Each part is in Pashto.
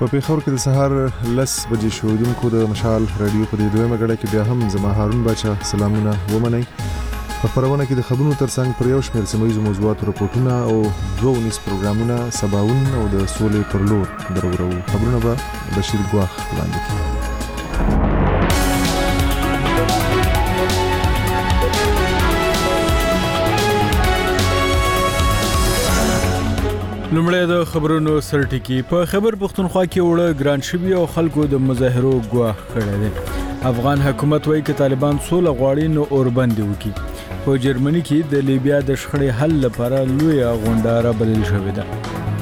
په پیښور کې د سهار 10 بجې شو دونکو د مشال رادیو په دې دویمه غړې کې بیا هم زما هارون بچا سلامونه ومنئ. په خبرونه کې د خبرونو ترڅنګ پر یو شمېر سیمه‌یزو موضوعاتو راپورټونه او 2 پروګرامونه سباون او د سولې پر لور درورو. خبرونه به بشیر ګواخ وړاندې کوي. لومړی د خبرونو سرټکی. په خیبر پختونخوا کې وړه ګران شوی او خلکو د مظاهرو ګواښ کړی دی. افغان حکومت وايي چې طالبان سوله غواړي نو اوربند وکړي. په جرمني کې د لیبیا د شخړې حل لپاره لویه غونډه رابلل شوې ده.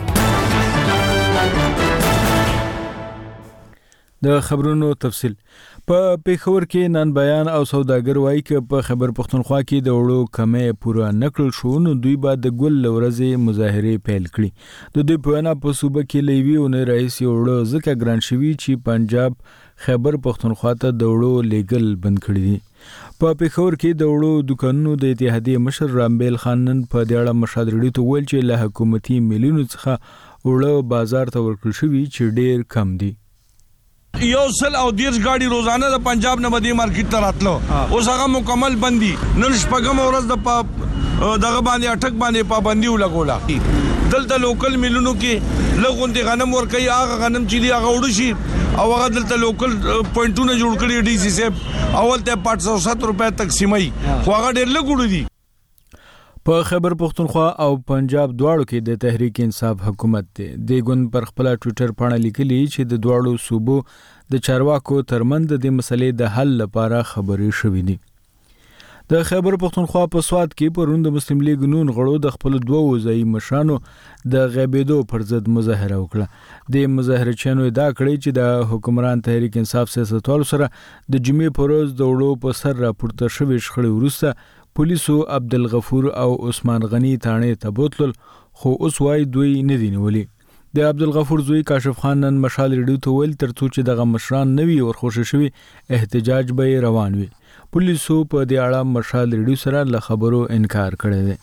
د خبرونو تفصیل. په پیښور کې نن بیان او سوداګر وایي چې په خیبر پختونخوا کې د وړو کمې پوره نکړل شو نو دوی به د ګل ورځې مظاهره پیل کړي. د دوی په وینا په صوبه کې لیوي او نه رئیس وړو ځکه ګران شوی چې پنجاب خیبر پختونخوا ته د وړو لیګل بند کړی دي. په پیښور کې د وړو دکانونو د اتحادیې مشر رامبیل خانن په دې اړه مشادرې ته ویل چې له حکومتي ملیونو څخه وړو بازار ته ورکړل شوی چې ډیر کم دي. یو سل او دیرش گاڑی روزانه د پنجاب نه بدی مارکیټ ته راتلو اوس هغه مکمل بندي. نن شپږم ورځ د دغه باندې اٹک باندې پابندي ولګولا. دلته لوکل ملونو کې لغونډي غنم ور کوي. هغه غنم چې دی هغه وړو شي او هغه دلته لوکل پوینټونه جوړ کړی ډي سي صاحب اول ته 570 روپے تقسیمای خو هغه ډېر لګوړو دي. په خیبر پختونخوا او پنجاب دواړو کې د تحریک انصاف حکومت دی. د ګوند پر خپل ټوئیټر باندې لیکلي چې د دواړو صوبو د چارواکو ترمنځ د مسلې د حل لپاره خبرې شوې دي. د خیبر پختونخوا په سواد کې پرون د مسلم لیگ نون غړو د خپل 2 ځای مشرانو د غیبېدو پر ضد مظاهره وکړه. د مظاهرچیانو ادعا کړې چې د حکمران تحریک انصاف سیاستوالو سره د جمعې په ورځ د وړو په سر راپورته شوې شخړې وروسته پولیسو عبدالغفور او عثمان غنی تانه ته بوتلل خو اوس وايي دوی نه دي نیولي. د عبدالغفور زوی کاشف خان نن مشال ریډیو ته ویل ترڅو چې دغه مشران نوي او خوشی شوی احتجاج به روان وي. پولیسو په دې اړه مشال ریډیو سره له خبرو انکار کړی دی.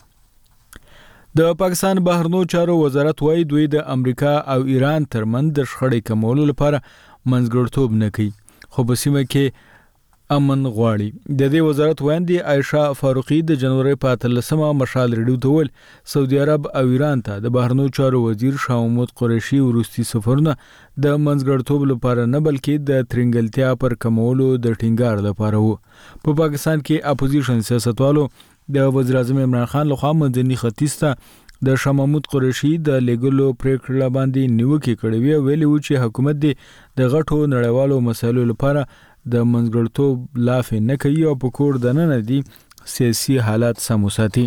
د پاکستان بهرنیو چارو وزارت وايي دوی د امریکا او ایران ترمنځ د شخړې کمولو لپاره منځګړیتوب نه کوي خو په سیمه کې امن غواړي. د دې وزارت وایي عائشہ فاروقی د جنوري په 13مه مشال ریډیو ته ویل سعودي عرب او ایران ته د بهرنیو چارو وزیر شاه محمود قریشي ورستي سفرونه د منځګړیتوب لپاره نه بلکې د ترنګلتیا پر کمولو د ټینګار لپاره وو. په پاکستان کې اپوزیشن سیاستوالو د وزیر اعظم عمران خان لخوا منځني ختیځ ته د شاه محمود قریشي د لیګلو پریکړه باندې نیوکه کړې ویلي و چې حکومت د غټو نړیوالو مسایلو لپاره د منځګړیتوب لافې نه کوي او په کور دننه دي سیاسي حالات سم وساتي.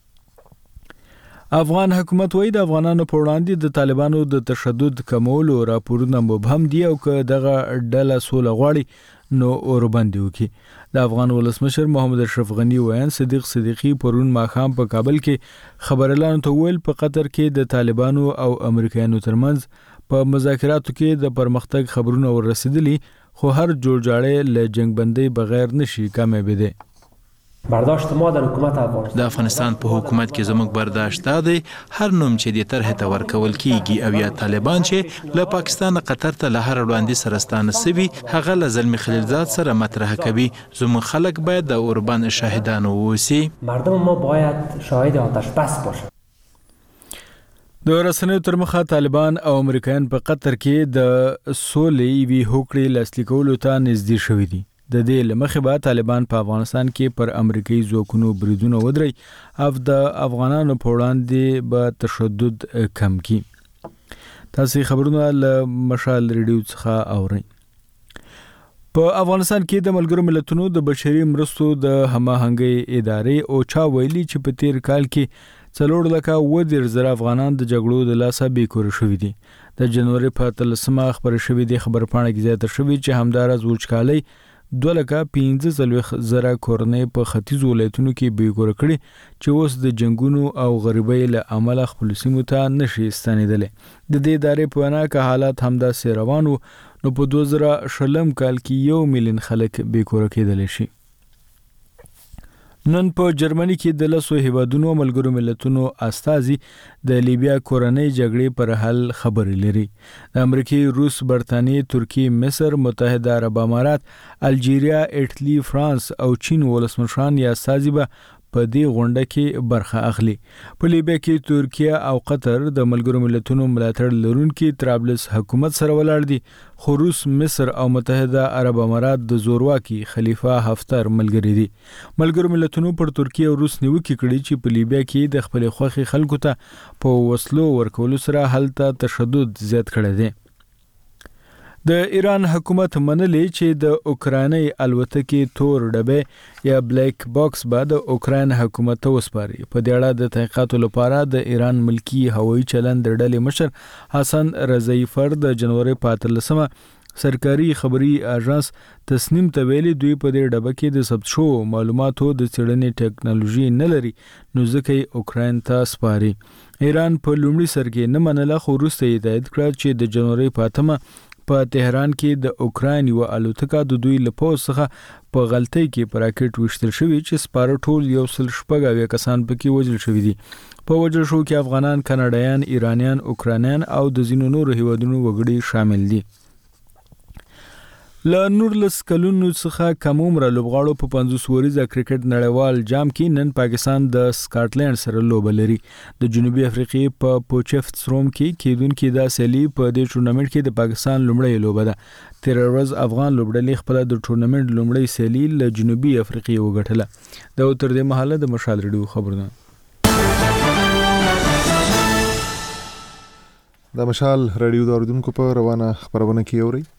افغان حکومت وايي د افغانانو په وړاندې د طالبانو د تشدد کمولو راپورونه مبهم دي او که دغه ډله سوله غواړي نو اوربند وکړي. د افغان ولسمشر محمد اشرف غنی ویان صدیق صدیقی پرون ماښام په کابل کې خبريالانو ته ویل په قطر کې د طالبانو او امریکایانو ترمنځ په مذاکراتو کې د پرمختګ خبرونه ورسېدلي خو هر جوړجاړی له جنگ بندي بغیر نشي کامیاب دي. برداشت ما در حکومت د افغانستان په حکومت کې زموږ برداشت دی هر نوم چې د طرح ته ورکول کیږي او یا طالبان چې له پاکستان قطر ته له هر وړاندې سرستانه سوي هغه له زلمی خلیلزاد سره مطرح کوي. زموږ خلک باید د اوربند شاهدان اوسي. مردم ما باید شاهد آتش بس باشه. د رسنیو تر مخه طالبان او امریکایان په قطر کې د سولې وی هوکړې لاسلیک کولو ته نږدې شوي دي. د دې لمخې به طالبان په افغانستان کې پر امریکایي ځواکونو بریدونه ودري او د افغانانو په وړاندې به تشدد کم کړي. تاسو خبرونه له مشال ریډیو څخه اورئ. په افغانستان کې د ملګرو ملتونو د بشري مرستو د هماهنګۍ ادارې او چا ویلي چې په تیر کال کې 4,10,000 افغانان د جګړو د لاسه بیکور شوي دي. د جنوري په 13مه خبر شوی دی خبرپاڼه کې زیاته شوی چې همدارز وچکالۍ 2,15,000 کورنۍ په ختیځو ولایتونو کې بیکور کړي چې اوس د جنگونو او غریبۍ له امله خپل سیمو ته نشي ستنېدلی. د دې ادارې په وینا که حالات همداسې روان وو نو په 2020 کال کې 1 میلیون خلک بیکور کېدلی شي. نن په جرمني کې د لسو هیوادونو ملګرو ملتونو استازي د لیبیا کورنۍ جګړې پر حل خبرې لري. د امریکای، روس، برتانیې، ترکیې، مصر، متحده عرب امارات، الجیریا، ایټلی، فرانس او چین ولسمشران یا استازي به په دې غونډه کې برخه اخلي. په لیبیا کې ترکیه او قطر د ملګرو ملتونو ملاتړ لرونکي طرابلس حکومت سره ولاړ دي، خو روس، مصر او متحده عرب امارات د زورواکي خلیفہ حفتر ملګري دي. ملګرو ملتونو پر ترکیه او روس نیوکه کړې چې په لیبیا کې د خپل خوخي خلکو ته په وسلو ورکولو سره هلته تشدد زیات کړی دی. د ایران حکومت منلې چې د اوکراني الوتکې تور ډبه یا بلیک باکس به د اوکران حکومت ته وسپاري. په دې اړه د تحقیقاتو لپاره د ایران ملکی هوایي چلند د ډلې مشر حسن رضایی فرد د جنوري 15 سرکاري خبري اژانس تسنیم ته ویلي دوی په دې ډبه کې د ثبت شو معلوماتو د څېړنې ټیکنالوژي نه لري، نو ځکه یې اوکران ته سپاري. ایران په لومړي سر کې نه منله، خو وروسته یې تایید کړه چې د جنوري 15 په تهران کې د اوکران یو الوتکه د دوی له پوځ څخه په غلطۍ کې په راکټ وشتل شوی چې سپاره ټول 116 کسان پکې وژل شوی دي. په وژل شو کې افغانان، کاناډایان، ایرانیان، اوکرانیان او د ځینو نورو هیوادونو وګړي شامل دي. له 19 کلونو څخه کم عمره لوبغاړو په 50 ورځې کرکټ نړیوال جام کې نن پاکستان د سکاټلند سره لوبه لري. د جنوبي افریقې په پوچفتروم کې کېدونکې دا سیالي په دې ټورنمنټ کې د پاکستان لومړی لوبه ده. تیر ورځ افغان لوبډلې خپل د ټورنمنټ لومړی سیالي له جنوبي افریقې وګټله. دا تر دې مهاله د مشال ریډیو خبرونه. د مشال ریډیو د اوریدونکو په روانه خبرونه کې اوري.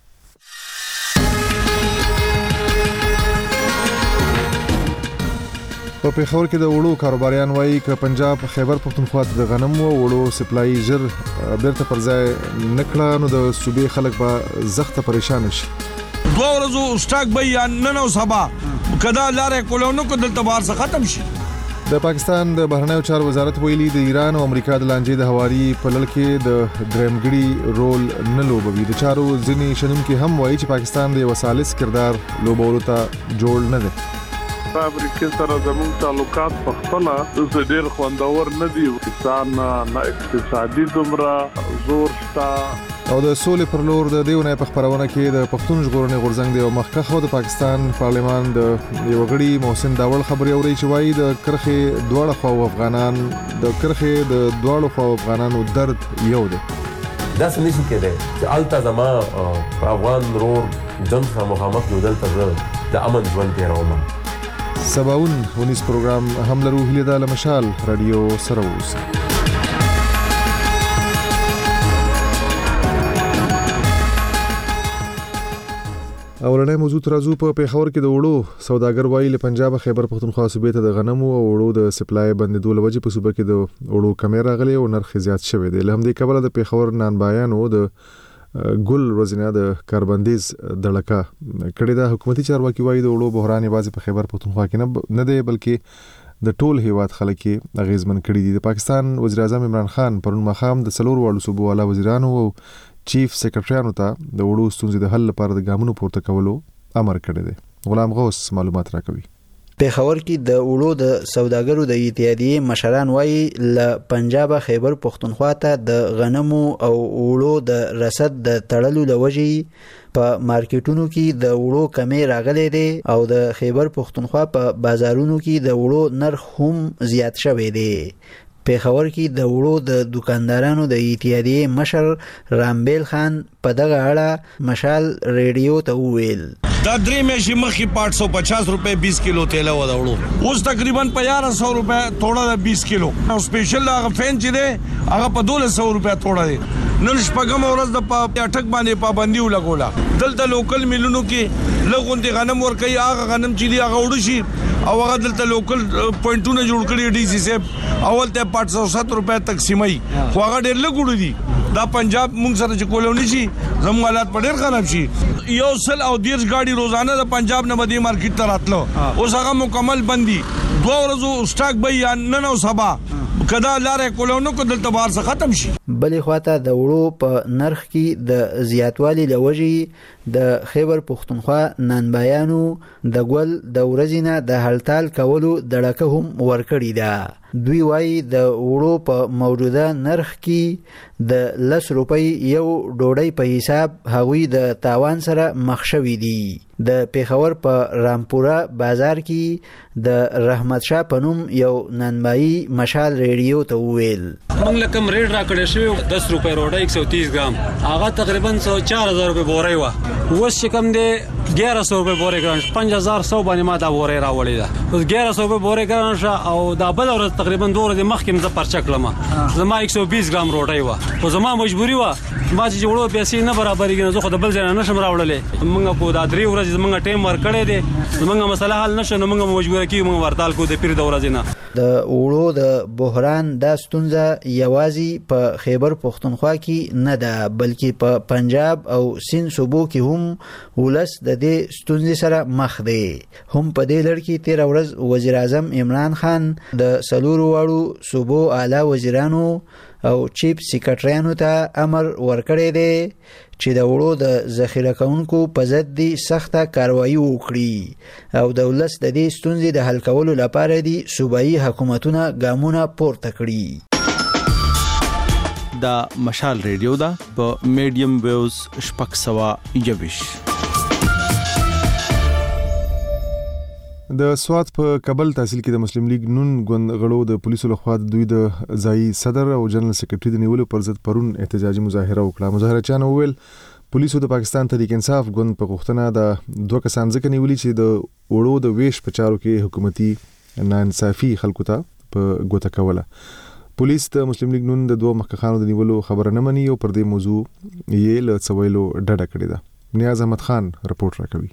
په پیښور کې د وړو کاروباریان وایي چې پنجاب خیبر پښتونخوا ته د غنمو او وړو سپلای ژر بیرته پر ځای نکړه، نو د صوبې خلک به زخته پریشان شي. 2 ورځې سټاک به یا نن او سبا کدا لارې کولونو کو دلته بهر څخه ختم شي. د پاکستان د بهرنیو چارو وزارت ویلي د ایران او امریکا د لانجې د هواري په لړ کې د درېمګړي رول نه لوبوي. د چارو ځینې شنونکي هم وایي چې پاکستان د یو ثالث کردار لوبولو ته جوړ نه دی. امریکا سره زموږ تعلقات په خپل د ډېر خوندور نه دي، پاکستان نه اقتصادي دومره زور شته. او د سولې پر لور د دیونه په خبرونه کې د پښتون ژغورنې غورځنګ د مخکخه د پاکستان پارلمان د یو غړي محسن داول خبري اوري چې وایي د کرخې دواړه خو افغانان د کرخې د دواړو خو افغانانو درد یو دی. دا څه نشي کېدای چې الته زما افغان رور جنگ سره مخامخ یو دلته د امن ژوند تیروم. سباون ونیس پروګرام هم لرو. هیله ده له مشال رادیو سره اوسئ. اولنۍ موضوع ترازو په پیښور کې د وړو سوداګر وایي له پنجاب خیبر پښتونخوا صوبې ته د غنمو او وړو د سپلای بندیدو لوجه په صوبې کې د وړو کمې راغلي او نرخ زیات شوی دی. له همدې کبله د پیښور نانبایانو د ګل روزنه د کاربندیز دړکا کړي دا حکومتي چارواکي وایي د وړو بحران بازي په خیبر پښتونخوا کې نه دی بلکې د ټول هیواد خلک اغیزمن کړي دي. د پاکستان وزیر اعظم عمران خان پرون مخام د څلور وړو صوبو والا وزیرانو او چیف سیکریټریانو ته د وړو ستونزې د حل لپاره د ګامونو پورته کولو امر کړی دی. غلام غوث معلومات راکوي. پیښور کې د وړو د سوداګرو د اتحادیې مشران وایي له پنجاب خیبر پښتونخوا ته د غنمو او وړو د رسد د تړلو لوجې په مارکیټونو کې د وړو کمې راغلي دي او د خیبر پښتونخوا په بازارونو کې د وړو نرخ هم زیات شوی دی. پیښور کې د وړو د دکاندارانو د اتحادیې مشر رامبیل خان په دغه اړه مشال ریډیو ته وویل دا درې میاشتې مخکې 550 روپے 20 کیلو تیل و دا وړو اوس تقریبا 1500 روپے توړه د 20 کیلو او سپیشل هغه فین چې دی هغه په 1200 روپے توړه دی. نن شپږم ورځ د اټک باندې پابندي ولګوله. دلته لوکل میلونو کې لغونډي غنم ور کوي، هغه غنم چې دی هغه وړو شي او هغه دلته لوکل پوینټونه جوړ کړي ډي سي صاحب اول ته 570 روپے تقسیمي خو هغه ډېر لګوړي دي. دا پنجاب مونږ سره چې کولونی شي زموږ حالات په ډېر خراب شي. یو سل او 10 گاډي روزانه د پنجاب نه بدی مارکیټ ته راتلو اوس هغه مکمل بندي. 2 ورځې سټاک به یا نن او سبا کدا لارې کولونو کو دلته بهر څخه ختم شي. بلې خواته د وړو په نرخ کې د زیاتوالي لوجې د خیبر پختونخوا نانبایانو د ګل د ورځې نه د هړتال کولو دړکه هم ورکړې ده. دوی وایي د وړو په موجوده نرخ کې د 10 روپۍ یو ډوډۍ په حساب هغوی د تاوان سره مخ شوي دي. د پیښور په رامپورا بازار کې د رحمت شاه په نوم یو نانبایی مشال ریډیو ته وویل موږ لکم ریډ را کړی شوی 10 روپۍ روډۍ 130 ګرام هغه تقریبا 4000 روپۍ بورۍ و. اوس چې کوم دی 1100 روپۍ بورۍ ګران 5100 باندې ما دا بورۍ راوړې ده. اوس 1100 روپۍ بورۍ ګران شه او دا بل ورځ تقریبا 2 ورځې مخکې زه پرچه کړم زما 120 ګرام روډۍ و. خو زما مجبوري و ما چې جوړو پیسې نه برابرېږي زه خو د بل ځای نه نشم راوړلې. موږ کو دا 3 ورځې زمونږ ټیم ورکړی دی زمونږ مسله حل نشه نو موږ مجبور کیږو موږ ورتال کو د پیر د ورځې نه. د وړو د بحران دا ستونزه یوازې په خیبر پختونخوا کې نه ده بلکې په پنجاب او سند صوبو کې هم ولس د دې ستونزې سره مخ دی. هم په دې لړ کې 13 ورځ وزیر اعظم عمران خان د سلورو واړو صوبو اعلی وزیرانو او چیف سیکریټریانو ته امر ورکړی دی چې د وړو د ذخیره کوونکو په ضد دي سخته کاروایی وکړي او د ولس د دې ستونزې د حل کولو لپاره دي صوبایي حکومتونه ګامونه پورته کړي. دا مشال ریډیو دا په میډیم ویوز شپږ سوه یویش. د سوات په کابل تحصیل کې د مسلم لیگ نون ګوند غړو د پولیسو لخوا دوی د ځایي صدر او جنرال سیکریټري د نیولو پر ضد پرون احتجاجي مظاهره وکړه. مظاهره چانه وویل پولیسو د پاکستان تحریک انصاف ګوند په غوښتنه د 2 کسان ځکه نیولي چې د وړو د ویش په چارو کې حکومتي ناانصافي خلکو ته په ګوته کوله. پولیس د مسلم لیگ نون د 2 مخکښانو د نیولو خبره نه مني او پر دې موضوع یې له څویلو ډډه کړې ده. نیاز احمد خان رپورټ راکوي.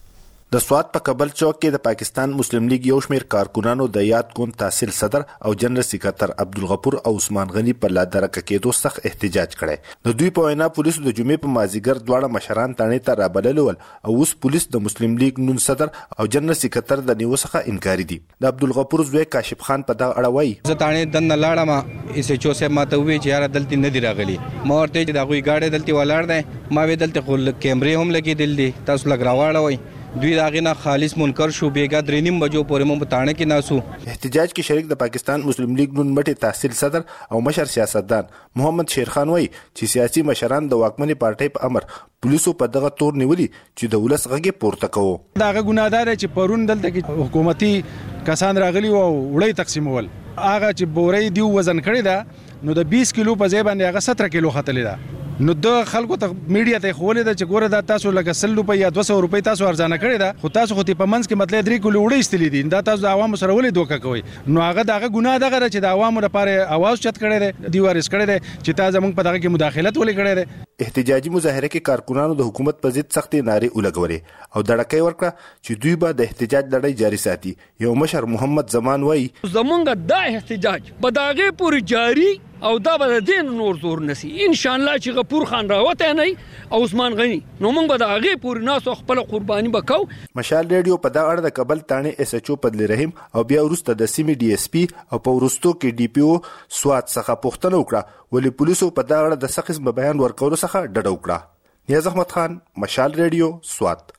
د سوات په کابل چوک کې د پاکستان مسلم لیگ یو شمېر کارکونانو د یاد ګوند تحصیل صدر او جنرال سیکریټر عبدالغفور او عثمان غنی په لادرکه کېدو سخت احتجاج کړي. د دوی په وینا پولیسو د جمعې په مازیګر دواړه مشران تانې ته رابلل ول او اوس پولیس د مسلم لیگ نون صدر او جنرال سیکریټر د نیو څخه انکاري دي. د عبدالغفور زوی کاشف خان په دغه اړه وایي زه تانې دنه لاړم ایس ایچ او صاحب ماته وی چې یاره دلته نه دی راغلی. ما ورته چې دا غوي گاډي دلته ولاړ دی ما وی دلته خو کیمرې هم لګېدل دي تاسو لګراواړوي. دوی داغه نه خالص منکر شو بیګا 3:30 بجو پورې مو بتاڼه کې ناسو. احتجاج کې شریک د پاکستان مسلم لیگ نون مټي تحصیل صدر او مشر سیاستدان محمد شیرخان وایي چې سیاسي مشران د واکمنې پارټۍ په امر پولیسو په دغه تور نیولي چې د ولس غږی پورته کوو. داغه ګناهدار چې پرون دلته کې حکومتي کسان راغلي او وړي تقسیمول هغه چې بورې دی وزن کړی دا نو د 20 کیلو په ځای باندې هغه 17 کیلو ختلې ده. نو د خلکو ته میډیا ته خولې ده چې ګوره دا تاسو لکه 100 روپۍ یا 200 روپۍ تاسو ارزانه کړی ده خو تاسو خو ته په منځ کې مطلب 3 کیلو وړي استلې دي دا تاسو د عوامو سره ولې دوکه کوي. نو هغه دغه ګناه دغه چې د عوامو لپاره आवाज چت کړی دی دیوارس کړی دی چې تاسو موږ په دغه کې مداخلت ولې کړی دی. احتجاجي مظاهره کې کارکونانو د حکومت په ضد سختي نارې ولګولې او دړکې ورکړه چې دوی به د احتجاج لړۍ جاري ساتي. یو مشر محمد زمان وایي زمونږ دا احتجاج به دغه پوری جاري او دا به دین نور زور نسی ان شاء الله چې غفور خان راوته نه او عثمان غنی نو موږ به دغه پوری ناس خپل قرباني وکاو. مشال ریډیو په دا اړه د کابل تانې اس ایچ او پدلی رحیم او بیا ورسته د سیمې ډي اس پی او په ورستو کې ډي پی او سوات څخه پوښتنه وکړه ولې پولیسو په دا اړه د څه قسم بیان ورکولو څخه ډډه وکړه. نیاز احمد خان مشال ریډیو سوات.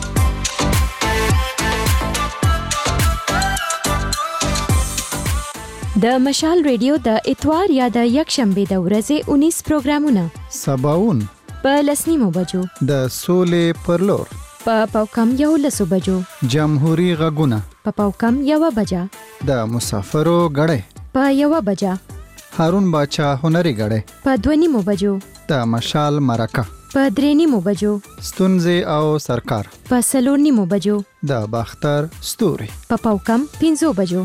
د مشال ریډیو د اتوار یا د یکشنبه د ورځې 19 پروګرامونه سباون په لسنیمو بجو د سولې پر لور په پاوکم 11 بجو جمهوریت غږونه په پاوکم 1 بجا د مسافرو غړې په 1 بجا هارون باچا هنري غړې په 2:30 بجو د مشال مرکه په 3:30 بجو ستونزې او سرکار په 4:30 بجو د باختر ستوري په پاوکم 5 بجو.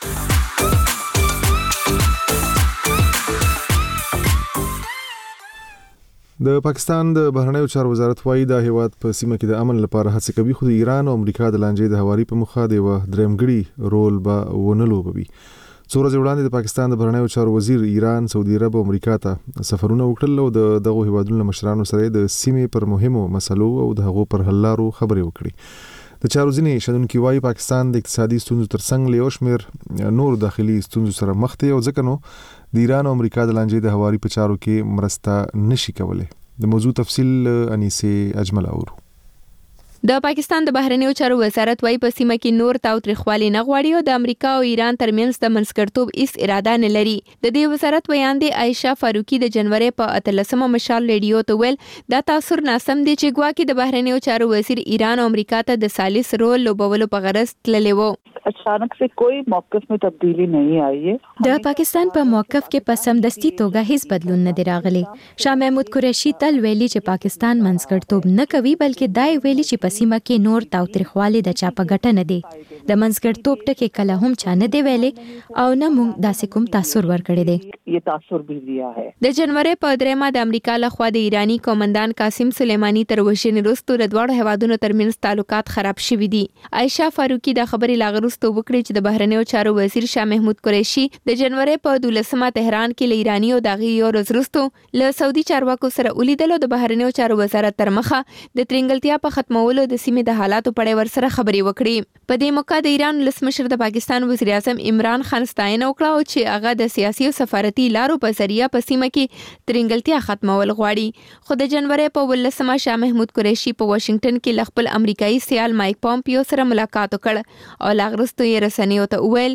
د پاکستان د بهرنیو چارو وزارت وايي د هیواد په سیمه کې د امن لپاره هڅه کوي خو د ایران او امریکا د لانجې د هواري په مخه دی و درېمګړي رول به ونه لوبوي. څو ورځې وړاندې د پاکستان د بهرنیو چارو وزیر ایران، سعودي عرب او امریکا ته سفرونه وکړل او دغه هیوادونو مشرانو سره د سیمې پر مهمو مسلو او د هغو پر حل لارو خبرې وکړي. د چارو ځینې شنونکي وايي پاکستان د اقتصادي ستونزو ترڅنګ له یو شمېر نور داخلي ستونزو سره مخ دی او ځکه نو د ایران او امریکا د لانجې د هواري په چارو کې مرسته نشي کولای. د موضوع تفصیل انیسه اجمل اورو. د پاکستان د بهرنیو چارو وزارت وايي په سیمه کې نور تاوتریخوالي نه غواړي او د امریکا او ایران ترمنځ د منځګړیتوب هیڅ اراده نه لري. د دې وزارت بیان دی عائشہ فاروقي د جنوري په 13مه مشال ریډیو ته ویل دا تاثر ناسم دی چې ګواکې د بهرنیو چارو وزیر ایران او امریکا ته د ثالث رول لوبولو په غرض تللی وو. अचानक से कोई मौक़िफ़ में तब्दीली नहीं आई है. د پاکستان په موقف کې په سمدستي توګه هیڅ بدلون نه دی راغلی. شاه محمود قریشي تل ویلي چې پاکستان منځګړیتوب نه کوي بلکې دای ویلي چې په سیمه کې نور تاوتریخوالي د چا په ګټه نه دی. د منځګړیتوب ټکی کله هم چا نه دی ویلي او نه موږ داسې کوم تاثر ورکړی دی. یہ تاثر بھی دیا ہے. د جنوري په 3مه د امریکا لخوا د ایرانی قومندان قاسم سلیمانی تر وژنې وروسته د دواړو هیوادونو ترمنځ تعلقات خراب شوي دي. عائشہ فاروقي د خبرې لاغروس ته وکړي چې د بهرنیو چارو وزیر شاه محمود قریشي د جنوري په 12مه تهران کې له ایرانی او دغه یو ورځ وروسته له سعودي چارواکو سره ولیدل او د بهرنیو چارو وزارت تر مخه د ترنګلتیا په ختمولو د سیمې د حالاتو په اړه ورسره خبرې وکړي. په دې موقع د ایران ولسمشر د پاکستان وزیر اعظم عمران خان ستاینه وکړه او چې هغه د سیاسي او سفارتي لارو په ذریعہ په سیمه کې ترنګلتیا ختمول غواړي. خو د جنوري په 12مه شاه محمود قریشي په واشنگټن کې ل خپل امریکایي سیال مایک پامپیو سره ملاقات وکړ او لاغرستو یې رسنیو ته وویل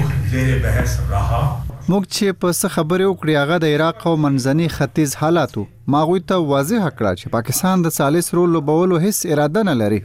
موږ چې په څه خبرې وکړې هغه د عراق او منځني ختیځ حالاتو ماغوی ته واضح کړه چې پاکستان د ثالث رول لوبولو هیڅ اراده نه لري.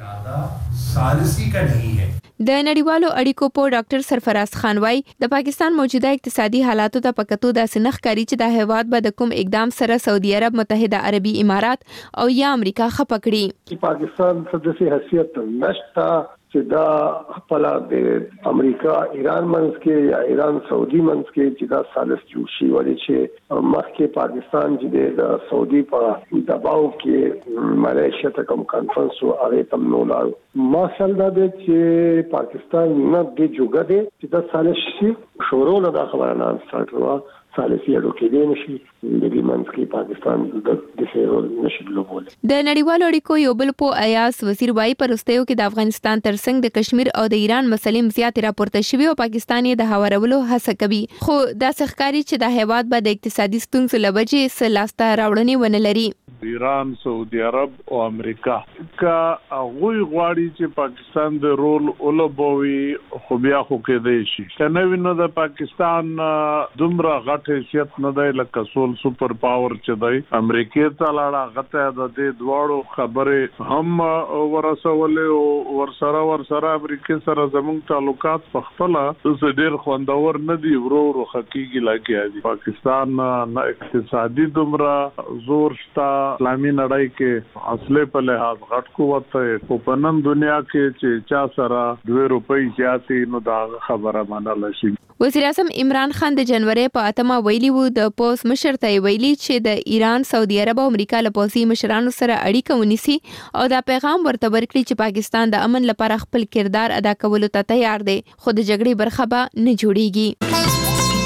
د نړیوالو اړیکو په ډاکټر سرفراز خان وايي د پاکستان موجوده اقتصادي حالاتو ته پکتو داسې نخ کاری چې د هیواد به د کوم اقدام سره سعودي عرب، متحده عربي امارات او یا امریکا خپکړي. پاکستان څه د حیثیت نشتا چې دا خپل د امریکا ایران منځ کې یا ایران سعودي منځ کې چې دا ثالث جوړ شي ولې چې مخکې پاکستان چې د سعودي په دباو کې ماليشیا ته کوم کانفرنس او هغه تم نو لاړ ماشاءالله د چې پاکستان نه د جوګه دي چې دا ثالث شي شروع نه دا خبره نه ستارټ ثالثي اړو کې دی نشي د لیمنس کې پاکستان د فیرول نشي لوبول. د نړیوالو اړیکو یو بل په ایاس وزیر وايي پرستیو کې د افغانستان ترڅنګ د کشمیر او د ایران مسلې زیات راپورته شوی او پاکستان یې د هوارولو هڅه کوي. خو دا څرګندي چې د هیواد به د اقتصادي ستونزو لوجې سلاسته راوړنې ونه لري. ایران، سعودي عرب او امریکا کا غوي غواړي چې پاکستان د رول اولبوي خو بیا خو کې دی شي کنه ویني د پاکستان دومره غټ حیثیت نه دی لکه سول سپر پاور چې دی امریکا ته لاړه غته د دې دواړو خبره هم ورسولې او ورسره امریکا سره زموږ تعلقات په خپل ډېر خوندور نه دی ورو حقيقي لاګي دي. پاکستان نه اقتصادي دومره زور شتا اسلامي نړۍ کې اصله په لحاظ غټ قوت په پنن دنیا کې چې چا سره 2 روپۍ زیاتې نو دا خبره منل شي. وزیر اعظم عمران خان د جنوري په 8مه ویلي وو د پوس مشر ته ویلي چې د ایران، سعودي عرب او امریکا له پوسي مشرانو سره اړیکه ونیسي او دا پیغام ورته ورکړي چې پاکستان د امن لپاره خپل کردار ادا کولو ته تیار دی خو د جګړې برخه به نه جوړیږي.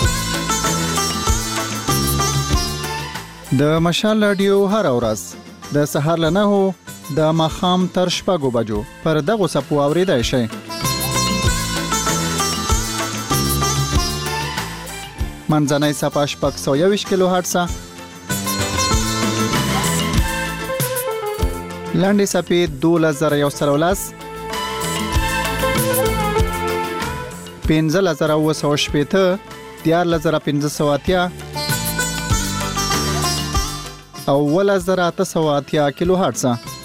د مشال رادیو هر ورځ د سهار له 9 د ماخام تر 6 بجو پر دغه سپو اوریدای شي. منځنۍ صفه 621 کیلو هرتز، لاندې صفه 2113، 15980، 14580 او 1880 کیلو هرتز.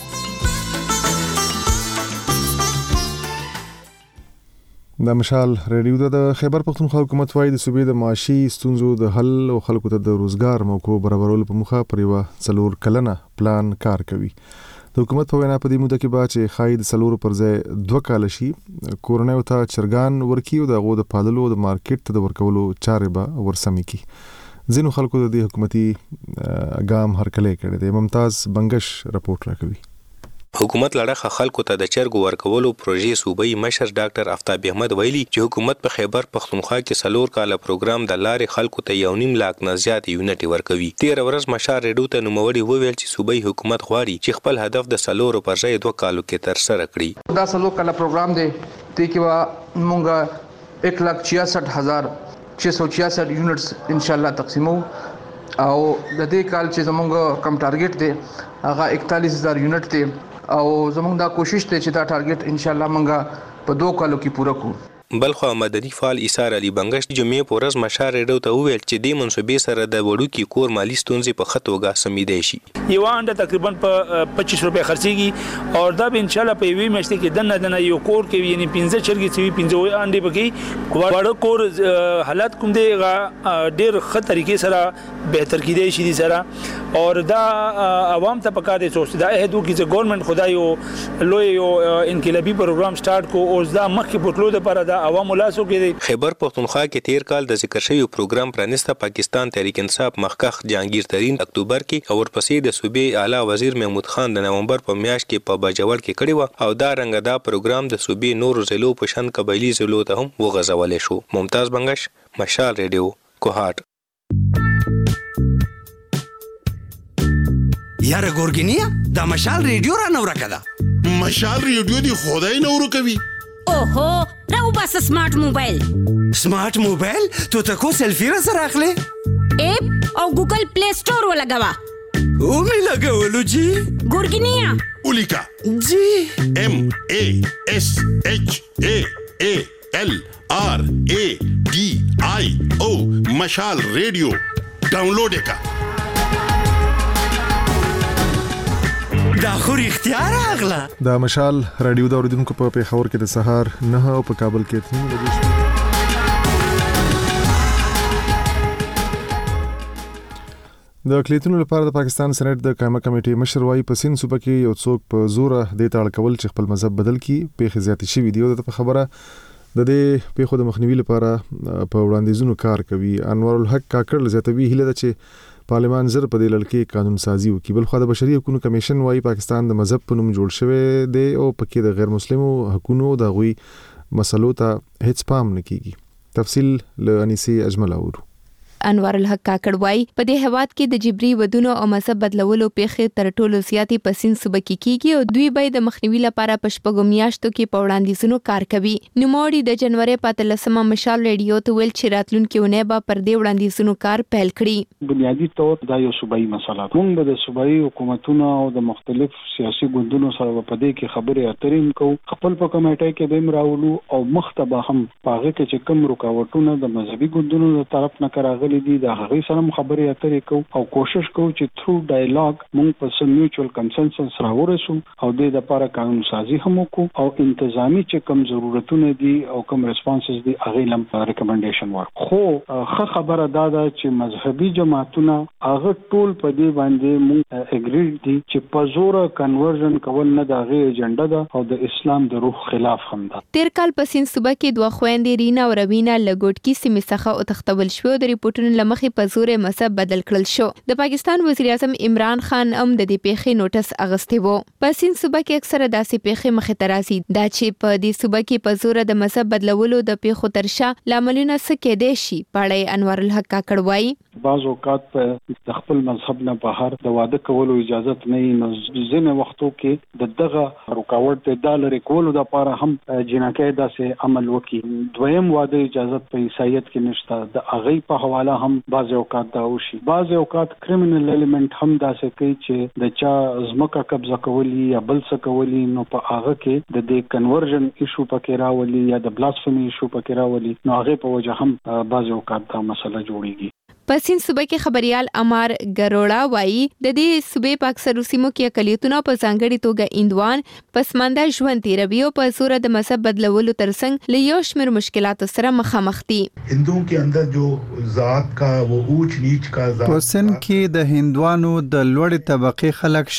د مشال ریډیو د خیبر پختونخوا حکومت وايي د صوبې د معاشي ستونزو د حل او خلکو ته د روزګار موقع برابرولو په مخه پر یو 4 کلنه پلان کار کوي. د حکومت په وینا په دې موده کې به چې خاید 4 پر ځای 2 کال شي کورنۍ ته چرګان ورکی او د غو د پاللو د مارکیټ ته د ورکولو چارې به ورسمي کی. ځینو خلکو د دې حکومتي اقدام هرکلی کړی دی. ممتاز بنگش رپورټ راکوي. حکومت لړخه خلکو ته د چرګ ورکولو پروژې صوبایي مشر ډاکټر آفتاب احمد ویلي چې حکومت په خیبر پختونخوا کې 4 کاله پروګرام د لارې خلکو ته 1.5 لاک نه زیات یونټ ورکوي. 13 ورځ مشال ریډیو ته نوموړي وویل چې صوبایي حکومت غواړي چې خپل هدف د 4 پر ځای 2 کالو کې تر سره کړي. دا 4 کاله پروګرام دی چې مونږه 1,66,666 یونټس ان شاء الله تقسیمو او د دې کال چې زمونږ کم ټارګټ دی هغه 41000 یونټ دی او زمونږ دا کوشش دی چې دا ټارګټ ان شاء الله مونږ په 2 کالو کې پوره کړو. بلخو مدني فعال ایثار علي بنگش جمعې په ورځ مشال ریډیو ته وویل چې دې منصوبې سره د وړوکي کور مالی ستونزې په ښه توګه سمیدای شي. یو انډه تقریبا په 25 روپے خرڅيږي او دا به ان شاء الله په یوې میاشت کې دنه یو کور کې یعنی 15 چرګي چې 15 انډه بکی وړو کور حالت کوم دی ډېر ښه طریقې سره بهتر کیدای شي دي سره او دا عوام ته پکاره سوچ دا هدو کې چې ګورنمنت خدای یو لوی یو انقلابي پروګرام سٹارټ کو او دا مخکې پټلو د پر دا عوامو لاسو کې دی. خیبر پختونخوا کې تیر کال د ذکر شوی پروګرام پرانسته پاکستان تحریک انصاف مخکخ جهانگیر ترین اکتوبر کې او ورپسې د صوبې اعلی وزیر محمود خان د نومبر په میاشت کې په باجوړ کې کړی و او دا رنګ دا پروګرام د صوبې نور ضلعو په شان قبایلی ضلعو ته هم وغځولې شو. ممتاز بنگش، مشال ریډیو، کوهاټ. یاره ګورګینیا دا مشال ریډیو را نو راکړه. مشال ریډیو دی خدای نورو کوي. اوهو راو بس سمارټ موبایل. سمارټ موبایل ته تکو سیلفی را سره اخلي اپ او ګوګل پلی سٹور ولګوا او می لګولو جی ګورګینیا اولیکا جی ام ا اس اچ ا ا ال ار ا ډي آی او مشال ریډیو ډاونلوډ کا. دا خو اختیار اغلا. دا مشال رادیو دا اوریدونکو په پیښور کې د سهار 9 او په کابل کې 3 بجې. د اقلیتونو لپاره د پاکستان سېنات د قائمه کمیټې مشر وايي په سین صوبه کې یو څوک په زور د تاړ کول چې خپل مذهب بدل کړي په زیاتې شوی دی او د خبره د دې په خود مخنیوي لپاره په وړاندیزونو کار کوي. انور الحق کاکړ زیاتوي هله د چې پارلمان زر په دې لړ قانون سازي وکړي. بل خو د بشري حقوقو کمیشن وايي پاکستان د مذهب په نوم جوړ شوی دی او پکې د غیر مسلمو حقوقو د غوي مسلو ته هیڅ پام نه کیږي. تفصیل له انیسی اجمل اورو. انور الحق کاکړ وای په دې هواد کې د جبري ودونو او مذهب بدلولو پیښې تر ټولو زیاتې په سین صوبه کې کیږي او دوی به د مخنیوي لپاره په شپږو میاشتو کې په وړاندیزونو کار کوي. نوموړي د جنوري 15 مشال ریډیو ته ویل چې راتلونکي ونې به پر دې وړاندیزونو کار پیل کړي. بنیادی طور دا یو صوبایي مسله ده. موږ د صوبایي حکومتونو او د مختلف سیاسي ګوندونو سره په دې کې خبرې اترې کوو. خپل په کمیټه کې به مراولو او مختبه هم پاغه کې چې کوم رکاوټونه د مذهبي ګوندونو له طرف نه کراغلي دي د هغه سره خبرې اترې کوو او کوشش کوو چې تھرو ډایلاګ موږ په سم میوچوال کنسنسس راورسو او د لپاره قانون سازي هم وکړو او انتظامی چې کوم ضرورتونه دي او کوم ریسپانسز دي هغه لم ریکمنډیشن ورکړو. خو خبره دا ده چې مذهبي جماعتونه هغه ټول په دې باندې موږ اګریډ دي چې په زور کنورژن کول نه د هغه ایجنډا ده او د اسلام د روح خلاف هم ده. تیر کال په سین صوبه کې دوه خويندې رینا او روینا لګوټکی سیمه څخه او تختول شو. د ریپورتونو لمخې په زور مذهب بدل کړل شو. د پاکستان وزیر اعظم عمران خان هم د دې پیښې نوټس اغستې وو. په سین صوبه کې اکثره داسې پیښې مخې ته راځي دا چې په دې صوبه کې په زور د مذهب بدلولو د پیښو ترشا لاملونه څه کېدای شي. پاړې انور الحق کاکړ وایي بعض اوقات په خپل مذهب نه بهر د واده کولو اجازه نه نو ځینې وختو کې د دغه رکاوټ د ډالر کولو لپاره هم جناکې داسې عمل وکړي. دویم واده اجازه په عیسایت کې نشته. د اغه په حواله هم بعض اوقات دا وشي. بعض اوقات کریمینل الیمنت هم داسې کوي چې د چا ځمکه قبضه کولی یا بل څه کولی نو په هغه کې د دې کنورژن ایشو پکې راولي یا د بلاسفمی ایشو پکې راولي نو هغه په وجه هم بعض اوقات دا مسله جوړیږي. په سین صوبه کې خبريال امار ګروړا وایي د دې صوبې په اکثرو سیمو کې اقلیتونو په ځانګړي توګه اندوان پسمانده ژوند تیروي او په زور د مذهب بدلولو ترڅنګ له یو شمېر مشکلاتو سره مخامخ دي. هندوؤं के अंदر जो ذات का वो ऊंच नीच का په سن کې د هندوانو د لوړې طبقه خلک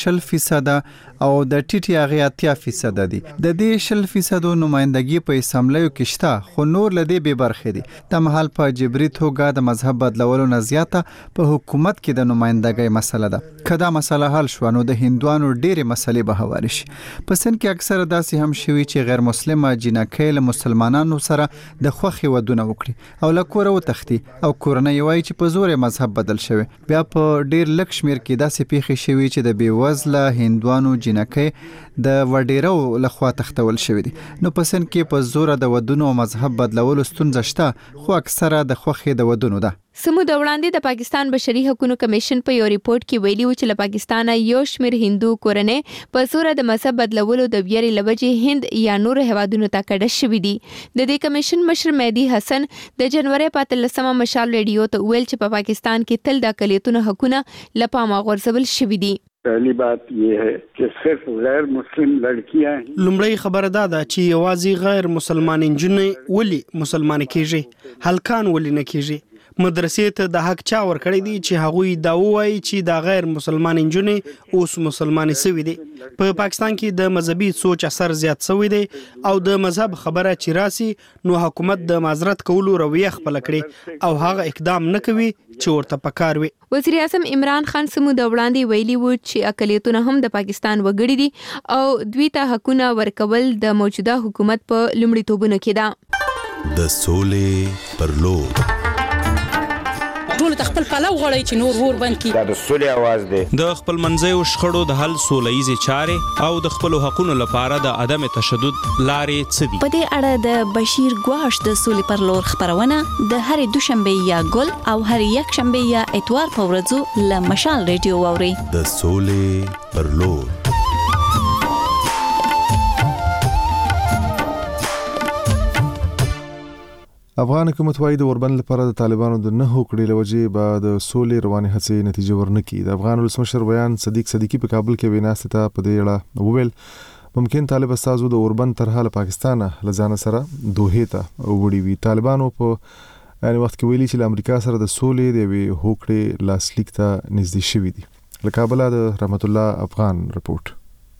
0% او د ټیټي هغه 80% دي. د دې 0% نمائندګي په اسمبلیو کې شته خو نور لدی به برخه دي. تمحال په جبري توګه د مذهب بدلولو زیاته په حکومت کې د نمائندګۍ مسله ده. کدا مسله حل شو نو د هندوانو ډېرې مسلې به هوار شي. په سن کې اکثره داسې هم شوي چې غیر مسلمه جنکې له مسلمانانو سره د خوخي ودونه وکړي او له کور وتښتي او کورنۍ وایي چې په زور مذهب بدل شوی. بیا په ډېر لږ شمیر کې داسې پیښې شوي چې د بیوزله هندوانو جینکې د وډیرو لخوا تختول شوې دي. نو په سند کې په زور د ودونو او مذهب بدلولو ستونزه شته، خو اکثره د خوښې د ودونو ده. سمو د وړاندې د پاکستان بشري حقوقو کمیشن په یو ریپورت کې ویلي و چې له پاکستانه یو شمېر هندو کورنۍ په زور د مذهب بدلولو د ویرې لوجې هند یا نور هیوادونو ته کډه شوي دي. د دې کمیشن مشر مهدي حسن د جنوري 15 مشال ریډیو ته ویل چې په پاکستان کې تل د اقلیتونو حقونه له پامه غورځول شوي دي. پہلی بات یہ ہے کہ صرف غیر مسلم لڑکیاں ہیں. لومړی خبره دا ده چې یوازې غیر مسلمان نجونې ولی مسلمان کیږي، هلکان ولی نه کیږي. مدرسې ته د حق چا ورکړی دی چې هغوی دا وایي چې د غیر مسلمان نجونې اوس مسلمانې سوي دي. په پاکستان کې د مذهبي سوچ اثر زیات سوی دی او د مذهب خبره چې راسي نو حکومت د معذرت کولو رویه خپل کړي او هغه اقدام نه کوي چې ورته پکار وي. وزیر اعظم عمران خان سمو د وړاندې ویلي وو چې اقلیتونه هم د پاکستان وګړي دي او دوی ته حقونه ورکول د موجوده حکومت په لومړیتوبونو کې ده. د سولې پر لور ټول خپل پلو غړی چې نور ور بند کی. دا د سولې आवाज دی. د خپل منځیو شخړو د حل سوله‌ییزې چارې او د خپل حقوقو لپاره د عدم تشدد لارې څه دي. په دې اړه د بشیر ګواش د سولې پر لور خبرونه د هر دوشنبه یا ګل او هر یک شنبه یا اتوار په ورځو له مشال ریډیو واوري. د سولې پر لور. افغان حکومت وايي د اوربند لپاره د طالبانو د نه هوکړې لوجې به د سولې رواني هڅې نتیجه ورنکړي. د افغان ولسمشر بیان صدیق صدیقي په کابل کې ویناست ته په دې اړه وویل ممکن طالب استازو د اوربند طرحه له پاکستان له ځان سره دوحې ته وړي وي. طالبانو په یعنی وخت کې ویلي چې له امریکا سره د سولې د وی هوکړې لاسلیک ته نږدې شوي دي. له کابل د رحمت الله افغان رپورت.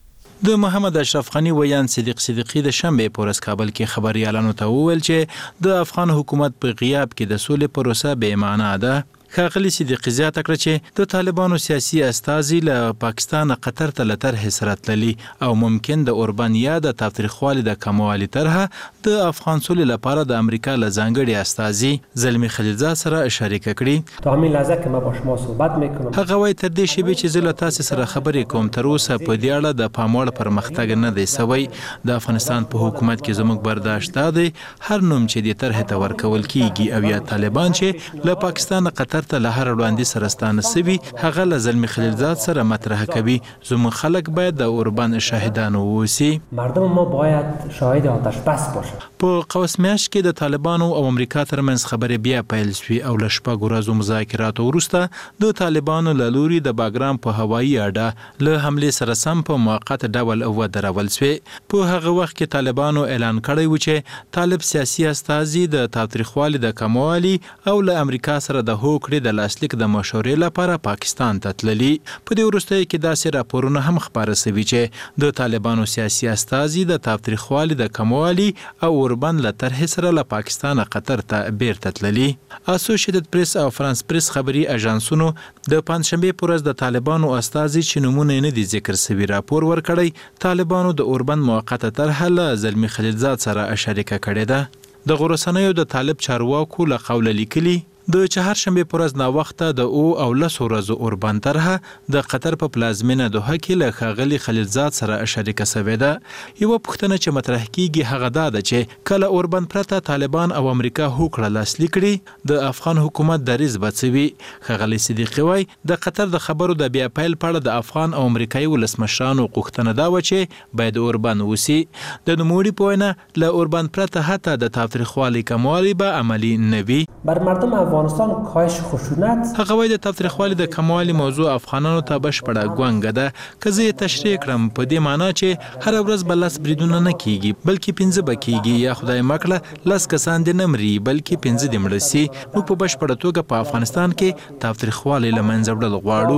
د محمد اشرف غنی ویان صدیق صدیقی د شنبه په ورځ کابل کې خبريالانو ته وویل چې د افغان حکومت په غیاب کې د سولې پروسه بې معنی ده. ښاغلي صدیقي زیاته کړه چې د طالبانو سیاسي استازي له پاکستان قطر ته له طرحې سره تللي او ممکن د اوربن یا د تاوتریخوالي د کموالي طرحه د افغان سولې لپاره د امریکا له ځانګړي استازي زلمی خلیلزاد سره شریکه کړي. تو همین لحظه که ما با شما صحبت میکنم هغه وایي تر دې شیبې چې زه له تاسو سره خبرې کوم تر اوسه په دې اړه د پاموړ پرمختګ نه دی سوی. د افغانستان په حکومت کې زموږ برداشت دی هر نوم چې د طرحې ته ورکول کیږي او یا طالبان چې له پاکستان قطر ته له هر وړاندې سره ستانه سوي هغه له زلمی خلیلزاد سره مطرح کوي. زموږ خلک باید د اوربن شاهدان اوسي. مردم ما باید شاهد آتش بس باشه. په قوس میاشت کې د طالبانو او امریکا ترمنځ خبرې بیا پیل شوې او له شپږ ورځو مذاکراتو وروسته د طالبانو له لوري د باګرام په هوایي اډه له حملې سره سم په موقت ډول ودرول شوې. په هغه وخت کې طالبانو اعلان کړی و چې طالب سیاسي استازي د تاوتریخوالي د کموالي او له امریکا سره د هوکړې د لاسلیک د مشورې لپاره پاکستان ته تللي. په دې وروستیو کې داسې راپورونه هم خپاره شوي چې د طالبانو سیاسي استازي د تاوتریخوالي د کموالي او اوربن له طرحې سره له پاکستان قطر ته بیرته تللي. اسوسییټډ پریس او فرانس پریس خبري اژانسونو د پنځشنبه پر ورځ د طالبانو استازي چې نمونه نه دي ذکر شوی راپور ورکړی طالبانو د اوربن موقته طرحه له زلمی خلیلزاد سره شریکه کړې ده. د غورسنیو د طالب چارواکو له قوله لیکلي د چهارشنبه پر ورځ نا وخته د او لسو ورځو اوربن طرحه د قطر په پلازمینه دوحه کې له ښاغلي خلیلزاد سره شریکه شوې ده. یوه پوښتنه چې مطرح کیږي هغه دا ده چې کله اوربن پرته طالبان او امریکا هوکړه لاسلیک کړي د افغان حکومت دریځ به څه وي. ښاغلي صدیقي وایي د قطر د خبرو د بیا پیل په اړه د افغان او امریکایي ولسمشرانو غوښتنه دا وه چې باید اوربن وسي. د نوموړي په وینا له اوربن پرته حتی د تاوتریخوالي کموالي به عملي نه وي. بر مردم افغانستان کاهش خشونت هغه وایي د تاوتریخوالي د کموالي موضوع افغانانو ته بشپړه ګونګه ده. که زه یې تشریح کړم په دې معنا چې هر ورځ به 10 بریدونه نه کیږي بلکې 15 به کیږي یا خدای مکړه 10 کسان دې نه مري بلکې 15 دې مړه سي. موږ په بشپړه توګه په افغانستان کې تاوتریخوالي له منځه وړل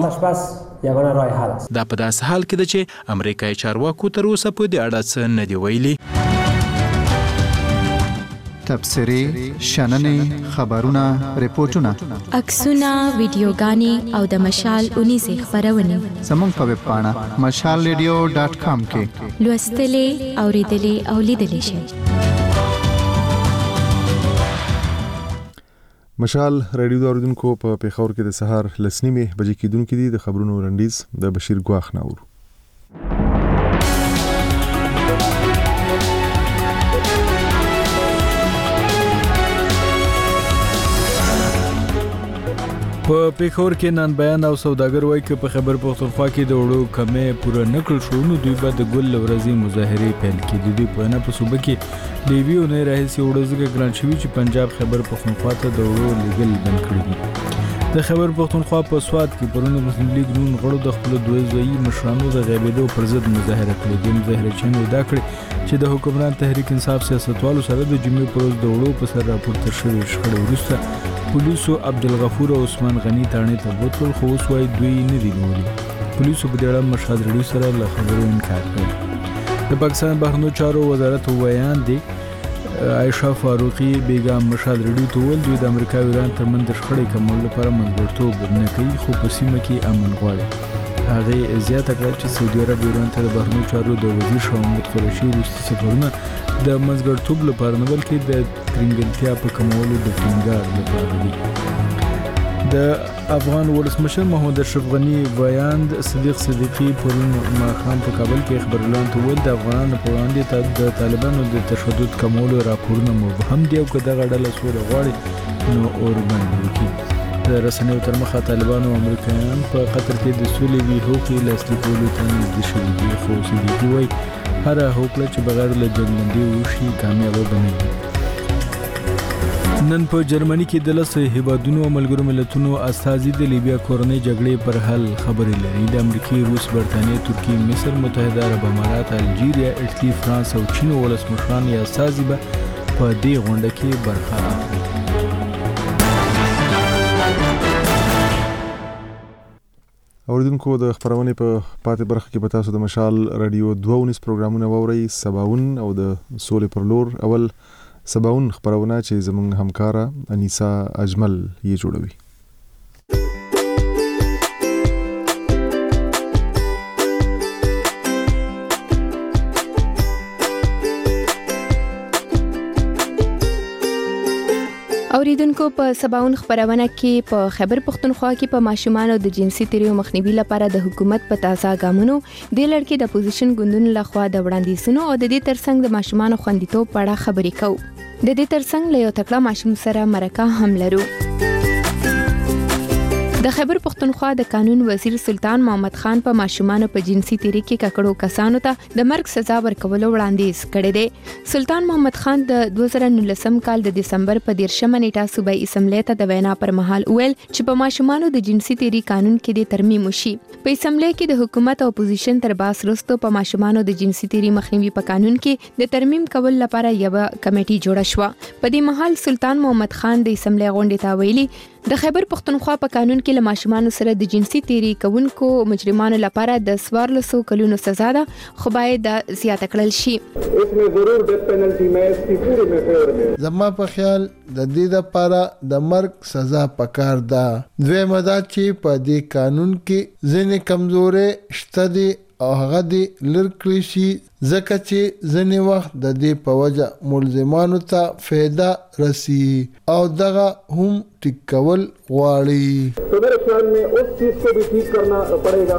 غواړو. دا په داسې حال کې ده چې امریکایي چارواکو تر اوسه په دې اړه څه نه دي ویلي. تبصرې، شننې، خبرونه، ریپورتونه، عکسونه، ویډیوګانې او د مشال اونیزې خبرونه زموږ په ویب پاڼه mashalradio.com کې لوستلې، اوریدلې او لیدلې شئ. مشال ریډیو د اوریدونکو په پیښور کې د سهار لسنیمه بجې کېدونکې دي. د خبرونو رندیز د بشیر ګواخ ناور. په پیښور کې نن بیان او سوداګر وایي چې په خیبر پښتونخوا کې د وړو کمې پوره نکړل شو نو دوی به د ګل ورځي مظاهره پیل کړي. دوی په نه په صوبه کې لیویو نه راهسي وړو زګ ګران شوی چې پنجاب خیبر پښتونخوا ته د وړو لګل بند کړی دي. د خیبر پښتونخوا په سواد کې پرونه مسلم لیگ نون غړو د خپل دوه ځایي مشرانو د غیبېدو پر ضد مظاهره کړې. د مظاهره چینو دا کړې چې د حکومت تحریک انصاف سیاستوالو سره د جمعې پر ورځ د وړو په سر راپورته شوی شخړه وروسته پولیسو عبدالغفور او عثمان غنی تاڼې ته بوتل خو اوس وايي دوی نه دي نیولي. پولیسو په دې اړه مشهد رډیو سره له خبرو انکار کړی. د پاکستان بهرنیو چارو وزارت ویان دی عائشہ فاروقی بیگم مشهد رډیو ته ویل دوی د امریکا او ایران ترمنځ د شخړې کمولو لپاره منځګړیتوب نه کوي خو په سیمه کې امن غواړي. هغه زیاته کړه چې سعودي عرب ایران ته د بهرنیو چارو د وزیر شاه محمود قریشي وروستي سفرونه د منځګړیتوب لپاره نه بلکې د ترنګلتیا په کمولو د ټینګار لپاره دي. د افغان ولسمشر محمد اشرف غنی ویاند صدیق صدیقی پرون ماښام په کابل کې خبرلاند ته ویل د افغانانو په وړاندې د طالبانو د تشدد کمولو راپورونه مبهم دي او که دغه ډله سوله غواړي نو اوربند وکړي. د رسنیو تر مخه طالبان او امریکایان په قطر کې د سولې وی هوکړې لاسلیک کولو ته نږدې شوي دي خو صدیقي وایي هره هوکړه چې بغیر له جنګبندۍ وشي کامیابه به نه وي. نن په جرمني کې د 10 هیوادونو او ملګرو ملتونو استازي د لیبیا کورنۍ جګړې پر حل خبرې لري. د امریکای، روس، برتانیې، ترکیې، مصر، متحده عرب امارات، الجیریا، اټلی، فرانس او چین ولسمشران یا استازي به په دې غونډه کې برخه اخلي. اوریدونکو د خبرونې په پاتې برخه کې به تاسو د مشال رادیو 22 پروګرامونه واورئ. سباون او د سولې پر لور اول سباون خبرونه چې زموږ همکاره انیسا اجمل یې جوړوي. اوریدونکو په سباون خبرونه کې په خیبر پښتونخوا کې په ماشومان او د جنسي تیریو مخنیوي لپاره د حکومت په تازه ګامونو د لړکې د اپوزیشن ګوندونو لخوا د وړاندیزونو او د دې ترڅنګ د ماشومان خوندیتوب په اړه خبرې کوو. د دې ترڅنګ له یو تکړه ماشوم سره مرکه هم لرو. د خیبر پښتونخوا د قانون وزیر سلطان محمد خان په ماشومانو په جنسي تیری کې ککړو کسانو ته د مرګ سزا ورکولو وړاندیز کړی دی. سلطان محمد خان د 2019 کال د دسمبر په 13مه نیټه صوبایي اسمبلی ته د وینا پر مهال ویل چې په ماشومانو د جنسي تیری قانون کې د ترمیم وشي. په اسمبلی کې د حکومت او اپوزیشن تر باس وروسته په ماشومانو د جنسي تیری مخنیوي په قانون کې د ترمیم کول لپاره یو کمیټي جوړه شوه. په دې مهال سلطان محمد خان د اسمبلی غونډې ته ویلي د خیبر پښتونخوا په قانون کې له ماشومانو سره د جنسي تیری کوونکو مجرمانو لپاره د 14 کلونو سزا ده خو باید زیاته کړل شي. زما په خیال د دې لپاره د مرګ سزا پکار ده. دویمه دا چې په دې قانون کې ځینې کمزورې شته دي او هغه دې لر کړی شي ځکه چې ځینې وخت د دې په وجه ملزمانو ته فایده رسی او دغه هم ټیک کول غواړي. تو میرے خیال میں اس چیز کو بھی ٹھیک کرنا پڑے گا.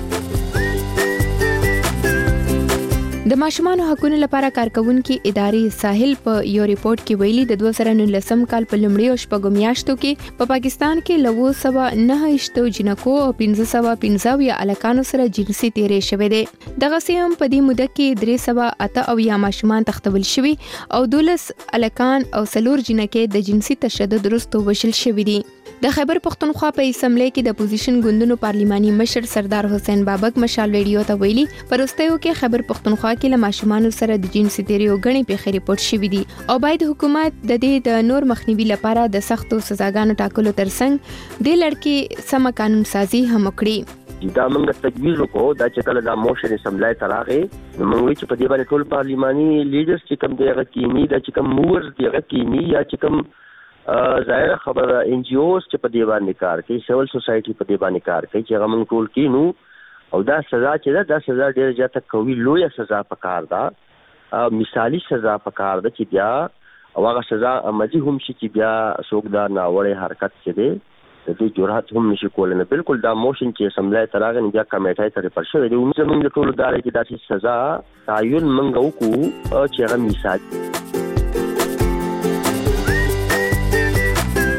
د ماشومانو حقوقو لپاره کارکونکو ادارې ساحل په یو ریپورت کې ویلي د 2019 کال په لومړیو شپږو میاشتو کې په پاکستان کې 909 جنکو او 1515 الکانو سره جنسي تیری شوې ده. دغه سیم په دې موده کې 308 ماشومان تختول شوي او 12 الکان او 4 جنکې د جنسي تشدد وروسته وشل شوي دي. د خیبر پښتونخوا په اسمبلی کې د اپوزیشن ګوندونو پارلیماني مشر سردار حسین بابک مشال ریډیو ته ویلي پرستیو کې خیبر پښتونخوا کې له ماشومانو سره د جنسي تیریو غني پیښې ریپورت شوې دي او باید حکومت د دې د نور مخنیوي لپاره د سختو سزاګانو ټاکلو ترڅنګ د لړکې سم قانون سازي هم وکړي. دا موږ تجویز وکړو دا چې کله دا موشن اسمبلی ته راغی موږ چې په دې باندې ټول پارلیماني لیډرز چې کوم دی هغه کینی دا چې کوم موورز دی هغه کینی یا چې کوم ظاهر خبره ان جی اوز چې په دې باندې کار کوي سیول سوسایټي په دې باندې کار کوي چې هغه موږ ټول کینو او دا سزا چې دا سزا ډېر زیاته قوي لویه سزا پکار ده مثالی سزا پکار ده چې بیا او هغه سزا عملي هم شي چې بیا څوک دا ناوړه حرکت چې دی د دې جرأت هم نشي کولای. نه بالکل دا موشن چې اسمبلی ته راغی بیا کمیټه ته ریفر شوی دی موږ ټول دا چې داسې سزا تعین موږ وکړو چې هغه مثال د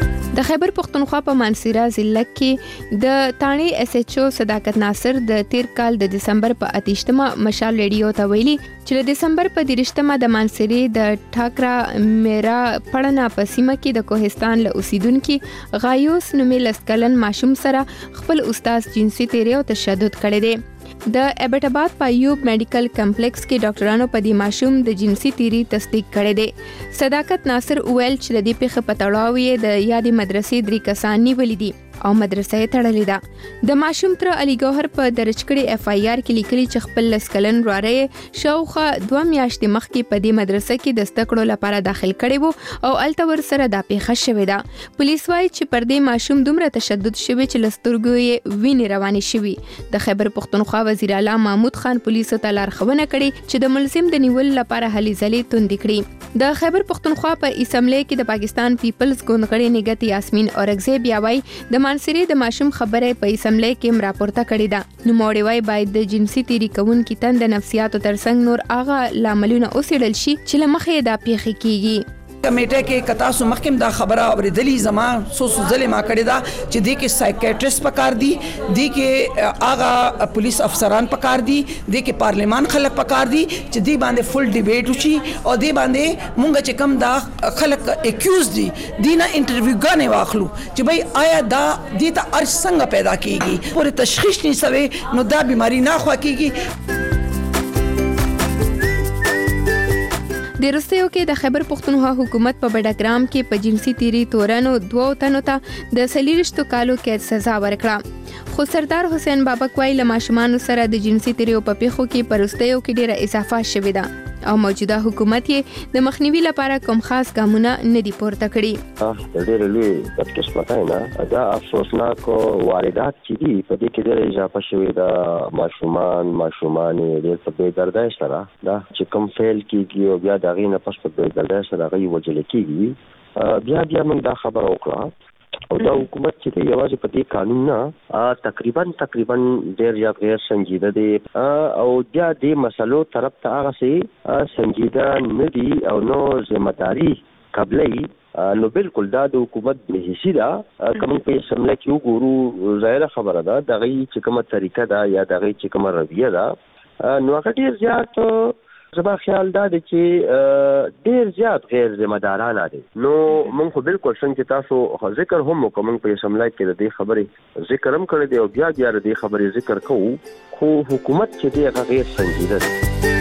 د خیبر پختونخوا په مانسیرا ضلع کې د تانی اس ایچ او صداقت ناصر د تیر کال د دسمبر په 28مه مشال ریډیو ته ویلي چې د دسمبر په 30مه د مانسیری د ټاکرا میرا پړنا په سیمه کې د کوهستان له اوسیدونکو غایوس نومي لسکلن ماشوم سره خپل استاد جنسي تیری او تشدد کړی دی. د ایبټ آباد په ایوب میډیکل کمپلیکس کې ډاکټرانو په دې ماشوم د جنسي تیری تصدیق کړی دی. صداقت ناصر ویل چې د دې پیښې په تړاو یې د یادې مدرسې 3 کسان نیولي دي او مدرسه یې تړلې ده. د ماشوم تر علي ګوهر په درج کړي اف آی آر کې لیکلي چې خپل لسکلن ورواره شاوخه 2 میاشتې مخکې په دې مدرسه کې د زده کړو لپاره داخل کړي وو او الته ورسره دا پیښه شوې ده. پولیس وايي چې پر دې ماشوم دومره تشدد شوی چې لسترګو یې وینې روانې شوې. د خیبر پختونخوا وزیر اعلی محمود خان پولیسو ته لارښوونه کړې چې د ملزم د نیول لپاره هلې ځلې توندې کړي. د خیبر پختونخوا په اسمبلی کې د پاکستان پیپلز ګوند غړي نګت یاسمین اورګزی بیا وايي د مانسری د ماشوم خبره په اسمبلی کې راپورته کړې ده. نو موړی وای باید د جنسي تیری کوونکو تند نفسیاتو ترڅنګ نور هغه لاملونه اوسېدل شي چې لمخې دا پیښې کیږي. کمیټه کې کتا سو محکم دا خبره اوریدلی زما سو ځلې ما کړی دا چې د کې سایکیاټریست پکار دي، د کې اغا پولیس افسران پکار دي، د کې پارلیمان خلک پکار دي چې دی باندې فل ډیبیټ وشي او دی باندې مونږ چې کم دا خلک اکیوز دي دینه انټرویو غانې واخلو چې بھئی آیا دا دې ته ارث څنګه پیدا کیږي، پورې تشخیص نه سوي نو دا بیماری نه خوا کیږي. د روسیو کې د خیبر پختونخوا حکومت په بډاګرام کې په جنسي تیری تورانو 2 تنو ته د 40 کالو قید سزا ورکړه. خو سردار حسین بابک وايي له ماشومان سره د جنسي تیری په پیښو کې پرستیو کې ډیره اضافه شوې ده او موجوده حکومت یې د مخنیوي لپاره کوم خاص ګامونه نه دي پورته کړي. د ډېر لوی بدقسمتۍ نه دا افسوسناک واردات چې دي په دې کې ډېر اضافه شوې ده. ماشومان ډېر په بې دردۍ سره دا چې کوم فیل کېږي او بیا د هغې نه پس په بې دردۍ سره هغوی وژل کېږي. بیا موږ دا خبره وکړه او دا حکومت چې دی یوازې په دې قانون نه تقریبا ډېر زیات غیر سنجیده دی او بیا دې مسلو طرف ته هغسې سنجیده نه دي او نو ذمهداري قبلوي. نو بالکل دا د حکومت بېحسي ده. که موږ په اسمبلی کې وګورو ظاهره خبره ده د هغوی چې کومه طریقه ده یا د هغوی چې کومه رویه ده نو هغه ډېر زیات زما خیال دا دی چې ډېر زیات غیر ذمہ دارانه دي. نو موږ خو بالکل څنګه چې تاسو ذکر هم وکړو موږ په اسمبلی کې د دې خبرې ذکر هم کړی دی او بیا د دې خبرې ذکر کوو خو حکومت چې دی هغه غیر سنجیده دی.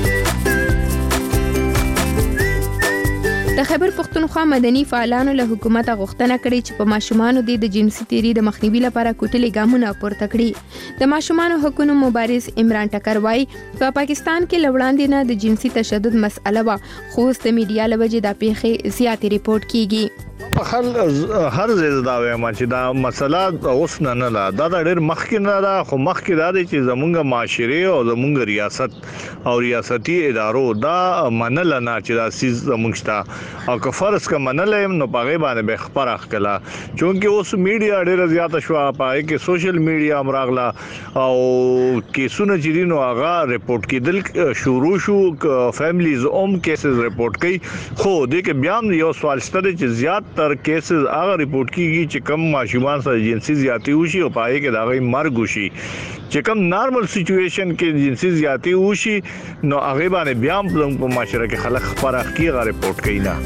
د خیبر پختونخوا مدني فعالانو له حکومت غوښتنه کړې چې په ماشومانو د جنسي تیری د مخنیوي لپاره کوټلې ګامونه پورته کړي. د ماشومانو حقوقو مبارز عمران ټکر وايي په پاکستان کې لوړاندې نه د جنسي تشدد مسأله وا خو د میډیا لوجه د پیښې زیاتې ریپورت کیږي. هر ځای دا وایم چې دا مسله اوس نه لا دا ډېر مخکې نه ده خو مخکې دا دی چې زمونږ معاشري او زمونږ ریاست او ریاستي ادارو دا منل نه چې دا سیز زمونږ شته او که فرض که منلې نو په هغې باندې به خبره ښکله چونکې اوس میډیا ډېره زیاته شوه په هغې کې سوشل میډیا هم راغله او کیسونه چې دي نو هغه ریپورټ کېدل شروع شو فیملیز هم کیسز ریپورټ کوي خو دې کې بیا هم یو سوال شته دی چې زیات تر کیسز هغه ریپورټ کیږي چې کم ماشومان سره جنسي زیاتی وشي او پای کې دا غي مرګ وشي. چې کم نارمل سچويشن کې جنسي زیاتی وشي نو هغه باندې بیا هم په معاشره کې خلک خبره کوي غا ریپورټ کوي نه.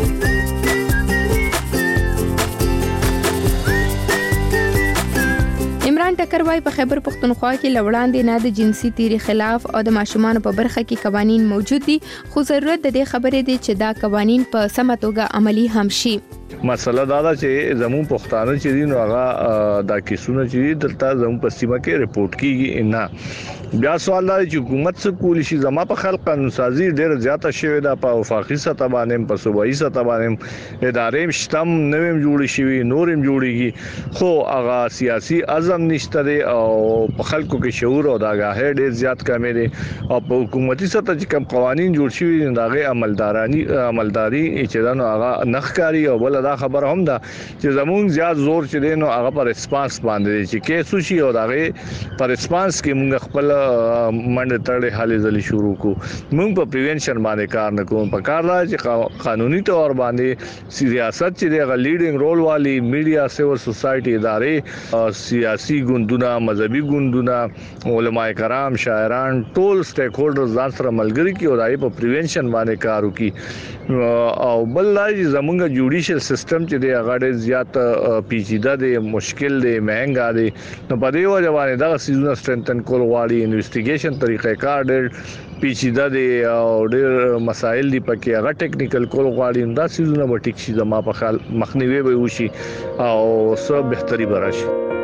عمران ټکر وايي په خیبر پختونخوا کې لوړاندې نه د جنسي تیری خلاف او د ماشومانو په برخه کې قوانين موجود دي خو ضرورت د دې خبرې دی چې دا قوانين په سمه توګه عملی هم شي. مسله دا ده چې زمون پښتانه چې دي نو هغه دا کیسونه چې دلته زمون په سیمه کې ریپورت کیږي نه. بیا سوال دا چې حکومت څه کولی شي زما په خلق قانون سازي ډېر زیاته شوې ده په وفاقي سطح باندې په صوبایي سطح باندې ادارې شتم نویم جوړې شوي نورم جوړيږي خو هغه سیاسي عزم نشته دی او په خلکو کې شعور او د آگاهۍ ډېر زیات کمی دی او په حکومتي سطح چې کوم قوانين جوړ شوي دغه عملداري چې دا نو هغه نخکاری او بل دا خبر هم ده چې زمون زیات زور چې دینو هغه پر ریسپانس باندې چې کیسو شي او دغه پر ریسپانس کې موږ خپل منډه تړې حالې ځلې شروع کو موږ په پریونشن باندې کار نه کوو په کار راځي قانوني تور باندې سیاست چې د لیډینګ رول والی میډیا سیول سوسایټي ادارې سیاسي ګوندونه مذهبي ګوندونه علماء کرام شاعران ټول سټیک هولډرز ځان سره ملګری کی او دای په پریونشن باندې کار وکي او بل لای زمونږ جوډیشل سیستم چې د هغه زیات پیچیده دی مشکل دی مهنګا دی نو په دې وجه باندې دا سیزونه سترنتن کول غواړي انویسټیګیشن طریقې کار ډېر پیچیده دی او ډېر مسائل دی پکې هغه ټیکنیکل کول غواړي دا سیزونه به ټیک شي زما په خیال مخنیوي به وشي او سب بهتري براشي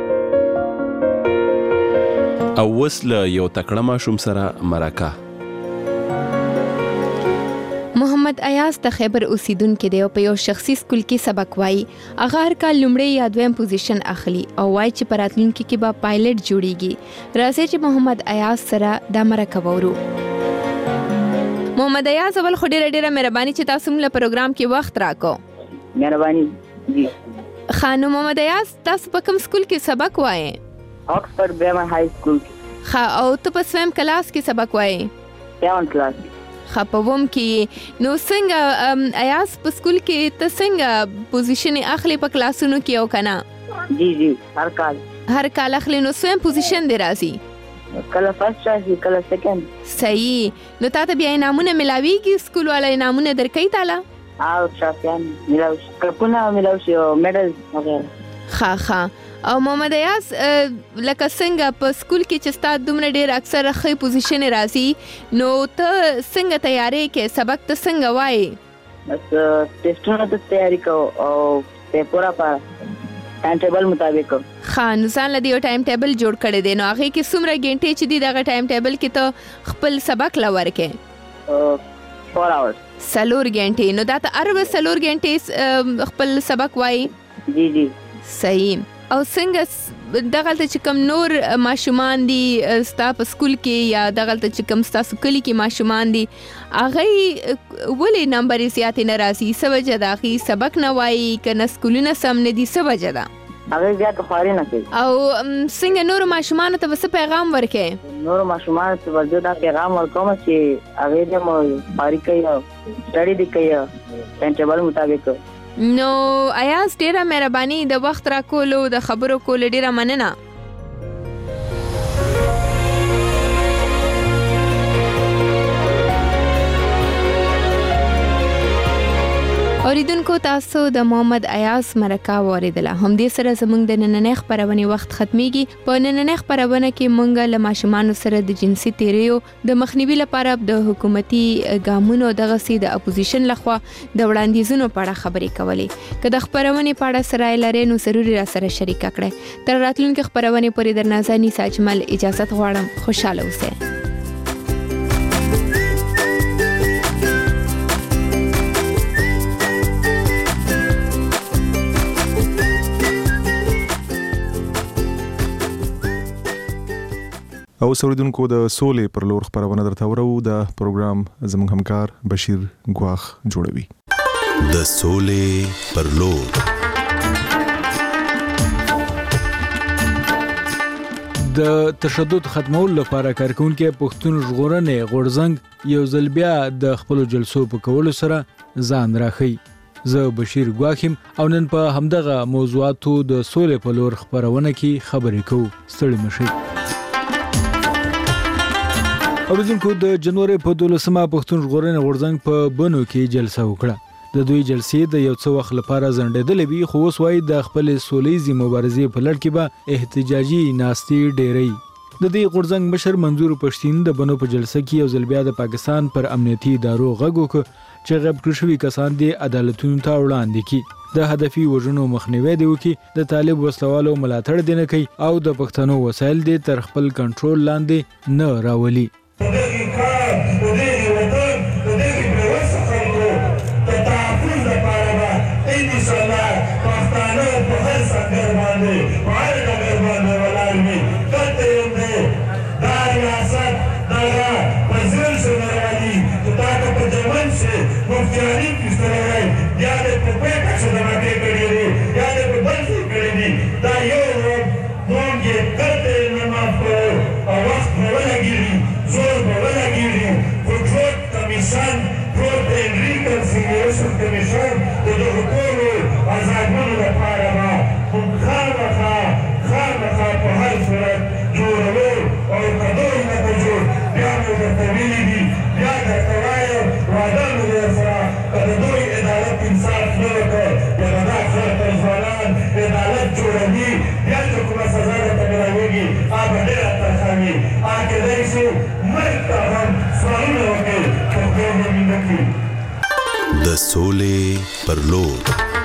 او وسله یو تکړه ماشوم سره مرکه محمد ایاز د خیبر اوسیدونکو دی او په یو شخصي سکول کې سبق وایي هغه هر کال لومړی یا دویم پوزیشن اخلي او وایي چې په راتلونکي کې به پایلټ جوړیږي راځي چې محمد ایاز سره د مرکه وورو محمد ایاز اول خو ډیره مهرباني چې تاسو موږ له پروګرام کې وخت راکو مهرباني جی خانم محمد ایاز تاسو په کوم سکول کې سبق وایي آکسفورد بیمر های سکول او ته په سویم کلاس کې سبق وایي 7 کلاس خپوم کې نو څنګه ایاز په سکول کې ته څنګه پوزیشن اخلي په کلاسونو کې او کنه جی هر کال اخلي نو سویم پوزیشن دی راځي کله فرست راشي کله سیکنډ صحیح نو تاسو بیا انعامونه ملاويږي سکول والا انعامونه درکې تعالی او شافيان ملاوي کپونه ملاوي او میډل وغیرہ ښه او محمد ایاز لکه څنګه په سکول کې چې ستاسو دومره ډیر اکثر ښه پوزیشن راځي نو ته څنګه تیاری کې سبق ته څنګه وایي بس ټیسټونو ته تیاری کو او په پورا په ټایم ټیبل مطابق خان ځان لدی یو ټایم ټیبل جوړ کړی دی نو هغه کې څومره غنټې چې دی دغه ټایم ټیبل کې ته خپل سبق لور کې 4 hours سلور غنټې نو دا ته اربه سلور غنټې خپل سبق وایي جی صحیح او څنګه دغلته چې کوم نور ماشومان دي ستا په سکول کې یا دغلته چې کوم تاسو کلی کې ماشومان دي هغه ولې نمبر زیات نه راځي سوجه دا غي سبق نه وایي کنه سکولونه سم نه دي سوجه دا هغه زیات خواري نه کوي او څنګه نور ماشومان ته څه پیغام ورکې نور ماشومان ته ورته دا پیغام ورکوم چې هغه دې مو خواري کوي سټډي دي کوي ټایم ټیبل مطابق نو ایاز ډیره مهرباني د وخت را کولو د خبرو کول ډیره مننه اوریدونکو تاسو د محمد ایاز مرکه واردله هم دې سره زموږ د نننې خبرونه وخت ختميږي په نننې خبرونه کې مونږ له ماشومان سره د جنسي تیریو د مخنیوي لپاره د حکومتي ګامونو دغه سي د اپوزیشن لخوا د وړاندیزونو په اړه خبرې کولې که د خبرونه په اړه سره لري نو ضروري را سره شریک کړئ تر راتلونکي خبرونه پورې درنازاني ساجمل اجازه غواړم خوشاله اوسئ او سوریدونکو د سولې پر لور خبرونه درته ورو د پروګرام زموږ همکار بشیر ګواخ جوړوي د سولې پر لور د تشدد ختمولو لپاره کارکونکو پښتون ژغورنې غورځنګ یو ځل بیا د خپل جلسو په کولو سره ځان راخی زه بشیر ګواخم او نن په همدغه موضوعاتو د سولې په لور خبرونه کې خبرې کوو ستړي مشي اوریدونکو د جنوري په 12مه پښتون ژغورنې غورځنګ په بنو کې جلسه وکړه د دوی جلسې د یو څو وخت لپاره ځنډېدلې وي خو اوس وايي د خپل سولېزي مبارزې په لړ کې به احتجاجي ناستي ډېرې د دې غورځنګ مشر منظور پښتين د بنو په جلسه کې یو ځل بیا د پاکستان پر امنیتي ادارو غږ وکړ چې غیب کړی شوی کسان دي عدالتونو ته وړاندې کی د هدفي وژنو مخنیوي دی وکي د طالب وسلوالو ملاتړ دی نه کوي او د پښتنو وسایل دي تر خپل کنټرول لاندې نه راولي د سولې پر لور.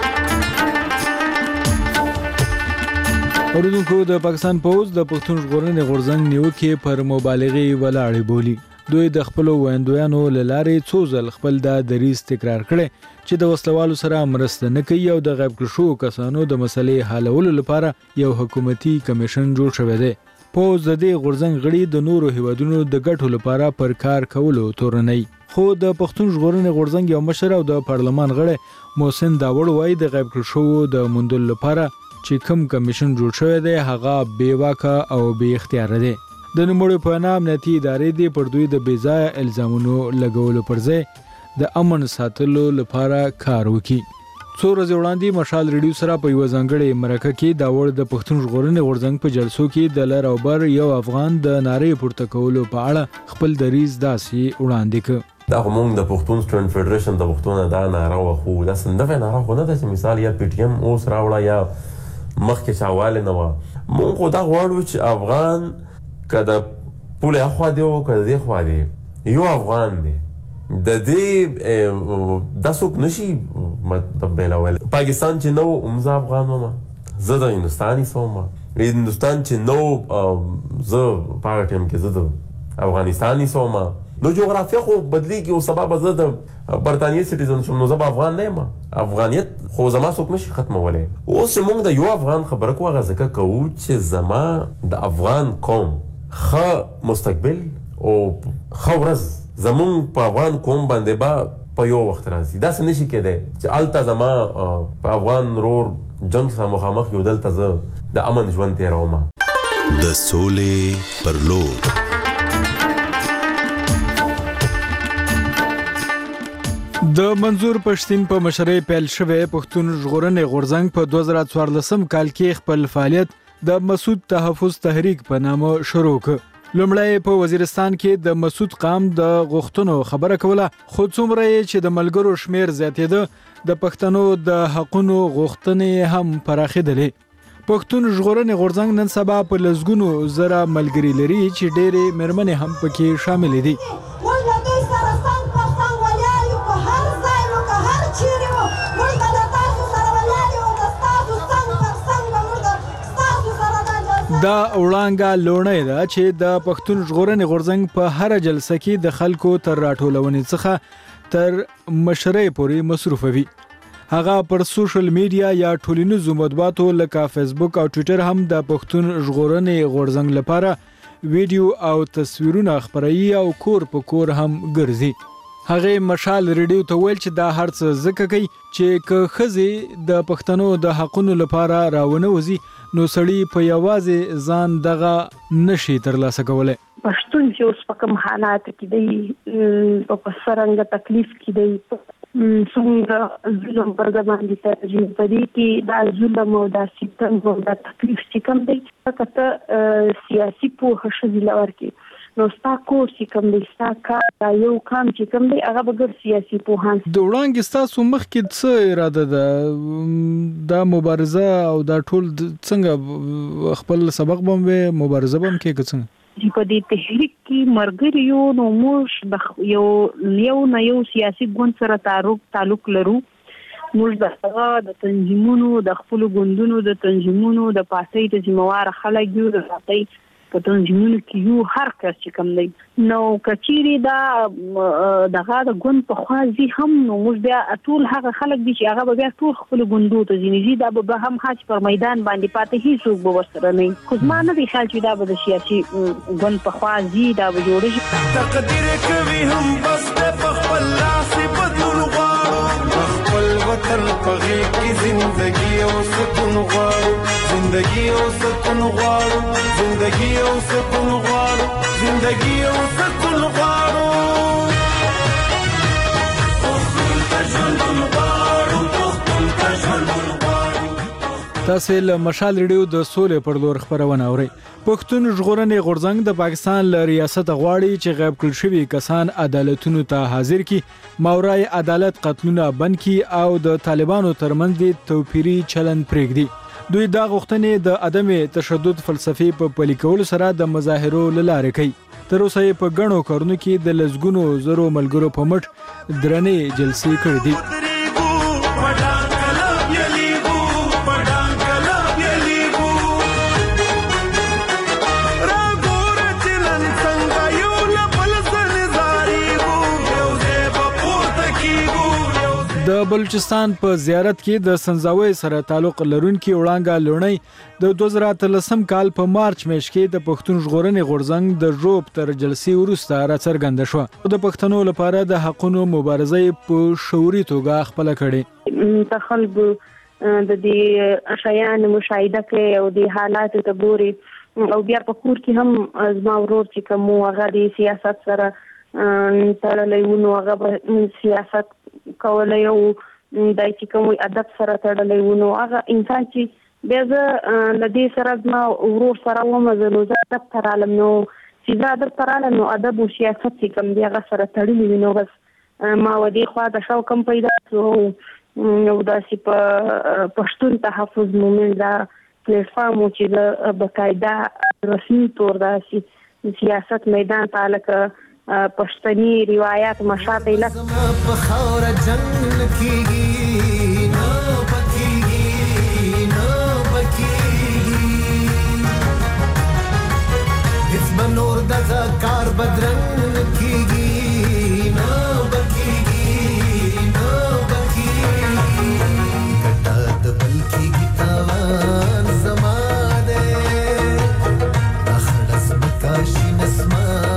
اوریدونکو د پاکستان پوز د پښتون ژغورنې غورځنګ نیوکې پر مبالغې ولاړې بولي. دوی د خپل ویندویانو لارې څو ځل خپل د دریځ تکرار کړي چې د وسلوالو سره مرسته نه کوي او د غیب کړو شوو کسانو د مسلې حلولو لپاره یو حکومتي کمیشن جوړ شوی دی. پوز د دې غورځنګ غړي د نورو هیوادونو د ګټو لپاره پر کار کولو تورنۍ. خو د پښتون ژغورنې غورځنګ یو مشر او د پارلمان غړی محسن داوړ وایي د غیب کړو شوو د موندلو لپاره چې کوم کمیشن جوړ شوی دی هغه بې واکه او بې اختیار دی. د نوموړي په وینا امنیتي ادارې دې پر دوی د بې ځایه الزامونو لګولو پر ځای د امن ساتلو لپاره کار وکړي. څو ورځې وړاندې مشال ریډیو سره په یوه ځانګړې مرکه کې داوړ د پښتون ژغورنې غورځنګ په جلسو کې د لر او بر یو افغان د نارې پورته کولو په اړه خپل دریځ داسې وړاندې کړ. دا موږ د پښتون سټوډنټ فدریشن د پښتون دا ناره وخو دا سندغه ناره خو نه ده چې مثال یا پی ټی ایم اوس راوړه یا مخکې چاواله نه و. موږ خو دا غواړو چې افغان کله پوله اخوا دی او کله دی خوا دی یو افغان دی د دې د څوک نشي مطلب بلول. پاکستان چې نو امزا افغان ومه زه د هندوستاني سومه هندوستان چې نو زه په ټیم کې زه د افغانستاني سومه. نو جغرافیه خو بدلیږي او سبب زه د برتانیې سټیزن شوم نو زه به افغان نه یم. افغانیت خو زما څوک نشي ختمولی. اوس چې موږ د یو افغان خبره کوو هغه ځکه کوو چې زما د افغان قوم ښه مستقبل او ښه ورځ زمونږ په افغان قوم باندې به په یو وخت راځي. داسې نشي کېدی چې هلته زما په افغان رور جنګ سره مخامخ یو دلته زه د امن ژوند تېرومه. د سولې پر لور. د منظور پښتين په مشرۍ پیل شوی پښتون ژغورنې غورځنګ په 2014 کال کې خپل فعالیت د مسعود تحفظ تحریک په نامه شروع کړ. لومړی په وزیرستان کې د مسعود قام د غوښتنو خبره کوله خو څومره چې د ملګرو شمیر زیاتېده د پښتنو د حقونو غوښتنې هم پراخېدلې. پښتون ژغورنې غورځنګ نن سبا په لسګونو زره ملګري لري چې ډېرې مېرمنې هم پکې شاملې دي. دا وړانګه لوڼه ده چې د پښتون ژغورنې غورځنګ په هر جلسه کې د خلکو تر راټولونې څخه تر مشرۍ پورې مصروف وي. هغه پر سوشل میډیا یا ټولنیزو مطبوعاتو لکه فیسبوک او ټوئیټر هم د پښتون ژغورنې غورځنګ لپاره ویډیو او تصویرونه خپروي او کور په کور هم ګرځي. هغه مشال ریډیو ته ویل چې دا هرڅ ځکه کوي چې که ښځې د پښتنو د حقونو لپاره راونه وځي نو سړی په یوازې ځان دغه نشي ترلاسه کولی. پښتون چې اوس په کوم حالات کې دی په څرنګه تکلیف کې دی څومره ظلم پر ده باندې ترجیح په دې کې دا ظلم او دا ستم او دا تکلیف چې کوم دی که ته سیاسي پوهه ښځې له ورکړې نو ستا کور چې کوم دی ستا کار دا یو کام چې کوم دی هغه به ګډ سیاسي پوهان. د وړاندې ستاسو مخکې څه اراده ده دا مبارزه او دا ټول څنګه خپل سبق به هم وي مبارزه به هم کې که څنګه په دې تحریک کې ملګري یو نو موږ یو نه یو سیاسي ګوند سره تعلق لرو. موږ د هغه د تنظیمونو د خپلو ګوندونو د تنظیمونو د پارټۍ د ذمهواره خلک یو د پارټۍ په تنظیمونو کې یو هر کس چې کوم دی نو کچيري دا دغه د ګوند په خوا زی هم نو موږ بیا ټول هغه خلک دي چې هغه بیا ټول خپل ګوندو ته ځینې دا به هم حاج پر میدان باندې پاتې هیڅوک به ورسره نه خو ما نه دی خیال چې دا به د سیاسي ګوند په خوا زی دا به جوړ شي. تقدیر کوي هم بس په خپل لاس بدلون غواړو خپل وطن په غېږ کې زندګي او سکون غواړو زندگی او سکون غواړو زندگی او سکون غواړو زندگی او سکون غواړو پښتون ته ژوند غواړو پښتون ته ژوند غواړو. تاسو له مشال ریډیو د سولې پر لور خبرونه اورئ. پښتون ژغورنې غورځنګ د پاکستان له ریاست غواړي چې غیب کړل شوي کسان عدالتونو ته حاضر کړي ماورای عدالت قتلونه بند کړي او د طالبانو ترمنځ د توپیري چلن پرېږدي. دوی دا غوښتنې د عدم تشدد فلسفي په پلي کولو سره د مظاهرو له لارې کوي. تر اوسه په ګڼو کارونو کې د لسګونو زرو ملګرو په مټ درنې جلسې کړې دي. د بلوچستان په زیارت کې د سنځاوي سره تعلق لرونکي وړانګه لونی د 2013 کال په مارچ میاشت کې د پښتون ژغورنې غورځنګ د ژوب تر جلسې وروسته راڅرګنده شوه. د پښتنو لپاره د حقونو مبارزه په شعوري توګه خپل کړي. د خلکو د دې شیان مشاهده کوي او د حالات ته ګوري او بیا په کور کې هم زما ورور چې کوم هغه د سیاست سره تړلې ونه هغه سیاست کولای او دای چې کوم ادب سره تړلې ونه هغه انسان چې بیا د دې سره زما ورور سره ومزلو زه ادب ترالم نو چې زه ادب ترالم نو ادب او سیاست چې کوم دی هغه سره تړلې وینو بس ما ودی خوا د شاو کم پیدا شو نو داسې په پښتون تحفظ مومن دا پلیټفارم چې د بقاعده رسمي تور داسې سیاست میدان ته لکه پښتني روایت مشاته لک په خاور جنگ کیږي نو پکیږي نو پکیږي هیڅ بنور دغه کار بدرنګ کیږي نو پکیږي نو پکیږي کټه د بل کیږي تاوان زماده اخرس مکاشي نسمان